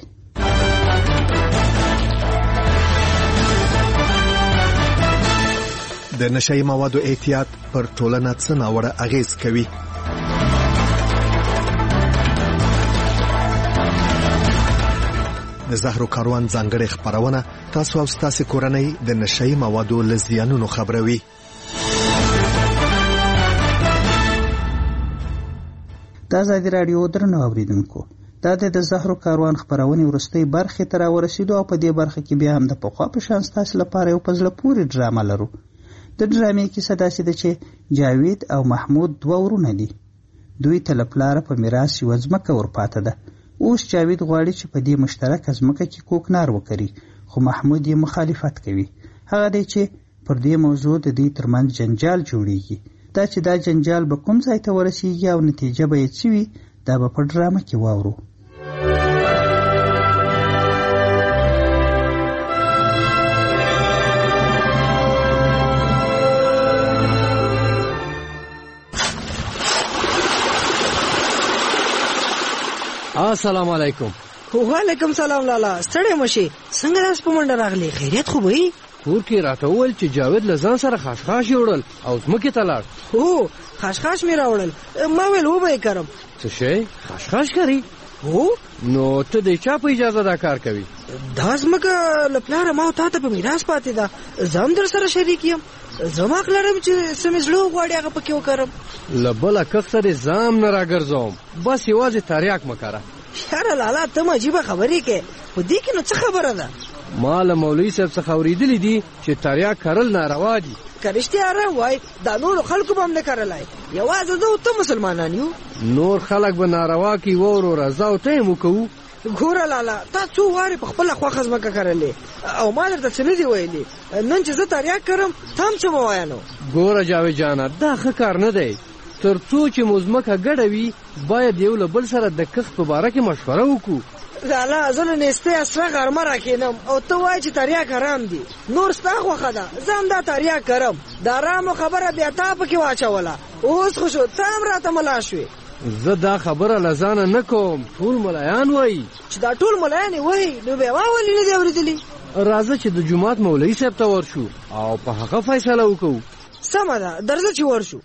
د نشهیي موادو احتیاط پر ټولنه څه ناوړه اغېز کوي؟ د زهرو کاروان ځانګړې خپرونه تاسو او ستاسو کورنۍ د نشهیي موادو له زیانونو خبروي. دا ازادي راډیو درنو اوریدونکو، دا د زهرو کاروان خپرونې وروستۍ برخې ته راورسېدو او په دې برخه کې بیا هم د پخوا په شان ستاسو لپاره یو په زړه پورې ډرامه لرو. د ډرامې کیسه داسې ده چې جاوید او محمود دوه ورونه دي. دوی ته له پلاره په میراث یوه ځمکه ورپاته ده. اوس جاوید غواړي چې په دې مشترکه ځمکه کې کوکنار وکړي، خو محمود یې مخالفت کوي. هغه دی چې پر دې موضوع د دوی ترمنځ جنجال جوړیږي. دا چې دا جنجال به کوم ځای ته ورسیږي او نتیجه به یې څه وي، دا به په ډرامه کې واورو. السلام علیکم. وعلیکم سلام لالا. ستړی مشي، څنګه راس په منډه راغلی؟ خیریت خو به وي؟ کور کې راته وویل چې جاوید له ځان سره خاشخاش یوړل او ځمکې ته لاړ. هو خاشخاش مې راوړل. ما ویل وبه یې کرم. څه شی خاشخاش کري؟ هو. نو ته د چا په اجازه دا کار کوي؟ دا ځمکه له پلاره ما او تا ته په میراث پاتې ده، زه هم در سره شریک یم. زما حق لرم چې څه مې زړه وغواړي هغه پکې وکړم. له بله کس سره ځام نه راګرځوم، بس یوازې تریاک مه کاره. یاره لالا ته م عجیبه خبرې کوې، خو دې کې نو څه خبره ده؟ ما له مولوي صاحب څخه اورېدلي دي چې تریاک کرل ناروا دي. که رښتیا رحم وای دا نورو خلکو به هم نه کرلی یوازې زه او ته مسلمانان یو نور خلک به ناروا کوي وروره زه او ته یې وکوو ګوره لالا تا څو وارې په خپله خوښه ځمکه کرلې او ما درته څه نه دي ویلي نن چې زه تریاک کرم ته هم څه مه وایه نو ګوره جاوید جانه دا ښه کار نه دی تر څو چې مو ځمکه ګډه وي باید یو له بل سره د کښت په باره کې مشوره وکړو لالا زه له نېستۍ اسره غرمه راکښېنم او ته وایې چې تریاک حرام دي نور ستا خوښه ده زه هم دا تریاک کرم د حرامو خبره بیا تا پکې واچوله اوس خو شو ته هم راته ملا شوې زه دا خبره له ځانه نه کوم ټول ملایان وایي چې دا ټول ملایان یې وایي نو بیا ما ولې نه دي اورېدلي راځه چې د جومات مولوي صاحب ته ورشو او په هغه فیصله وکړو سمه ده درځه چې ورشو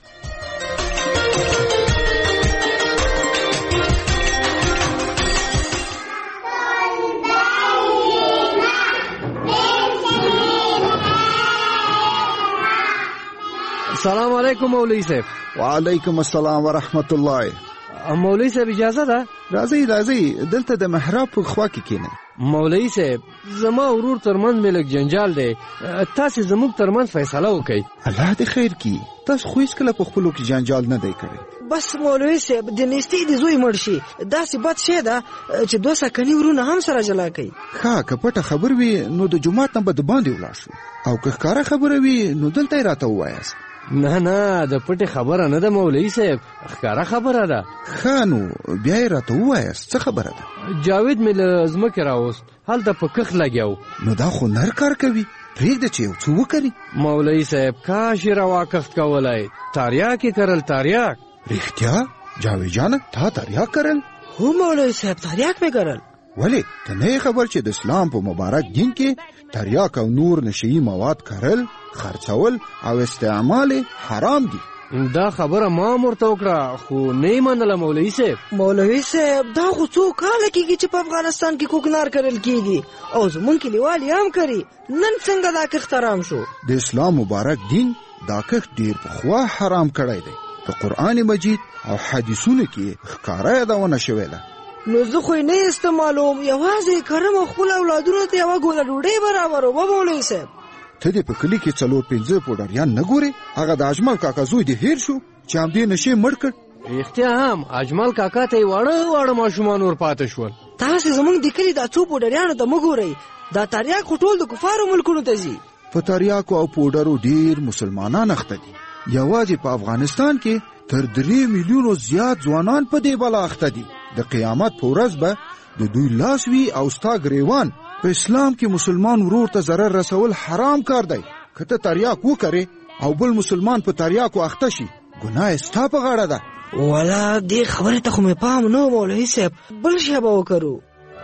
السلام علیکم مولوی صاحب وعلیکم السلام ورحمت الله مولوی صاحب اجازه ده راځئ راځئ دلته د محراب په خوا کې کښېنئ مولوی صاحب زما ورور ترمنځ مې لږ جنجال دی تاسې زموږ ترمنځ فیصله وکړئ الله دې خیر کړي تاسو خو هېڅکله په خپلو کې جنجال نه دی کړی بس مولوي صاحب د نېستۍ د زوی مړ شي داسې بد شی ده چې دوه سکني ورونه هم سره جلا کوي ښه که پټه خبر وي نو د جومات نه به د باندې ولاړ شو او که ښکاره خبره وي نو دلته یې راته ووایاست نه نه د پټې خبره نه ده مولوي صاحب ښکاره خبره ده ښه نو بیا یې راته ووایاست څه خبره ده جاوید مې له ځمکې راوست هلته په کښت لګیا نو دا خو نر کار کوي پرېږده چې یو څه وکړي مولوي صاحب کاش یې روا کښت کولی تریاک یې کرل تریاک رښتیا جاوید جانه تا تریاک کرل هو مولوي صاحب تریاک مې کرل ولې ته نه خبر چې د اسلام په مبارک دین کې تریاک او نور نشئی مواد کرل خرڅول او استعمال حرام دي دا خبره ما مرته وکړه خو نه منله مولوي صاحب مولوي صاحب دا خو څو کاله کېږي چې په افغانستان کې کوکنار کرل کېږي او زمونږ کلیوال یې هم کري نن څنګه دا کښت حرام شو د اسلام مبارک دین دا کښت ډېر پخوا حرام کړی دی د قرآن مجید او حدیثونو کې ښکاره یادونه شوې ده نو زه خو یې نه استعمالوم یوازې کرم او خپلو اولادونو ته یوه ګوله ډوډۍ برابروم مولوي صاحب ته دې په کلي کې څلور پنځه پوډریان نه ګورې هغه د اجمل کاکا زوی دې هېر شو چې همدې نشې مړ کړ رښتیا هم اجمل کاکا ته یې واړه واړه ماشومان ور پاته شول تاسې زموږ د کلي دا څو پوډریانو ته مه ګورئ دا تریاک خو ټول د کفارو ملکونو ته ځي په تریاکو او پوډرو ډېر مسلمانان اخته دي یوازې په افغانستان کې تر درې میلیونو زیات ځوانان په دې بلا اخته دي د قیامت په ورځ به د دوی لاس وي او ستا ګریوان په اسلام کې مسلمان ورور ته ضرر رسول حرام کار دی که ته تریاک وکړې او بل مسلمان په تریاکو اخته شي ګناه ستا په غاړه ده والا دې خبرې ته خو مې پام نه مولوي صاحب بل شی به وکړو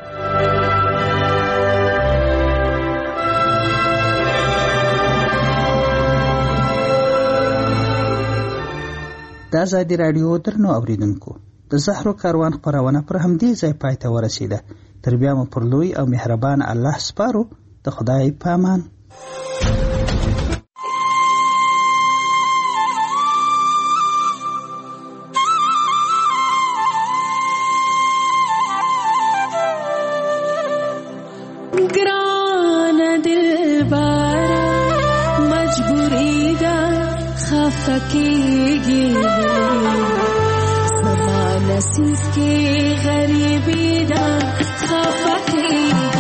د ازادي راډیو درنو اوریدونکو د زهرو کاروان خپرونه پر همدې ځای پای ته ورسیده تر بیا مو پر لوی او مهربان الله سپارو د خدای په امان ګران دلبر مجبوری ده خفکیږي زما نصیب کې غریبی ده خفکیږي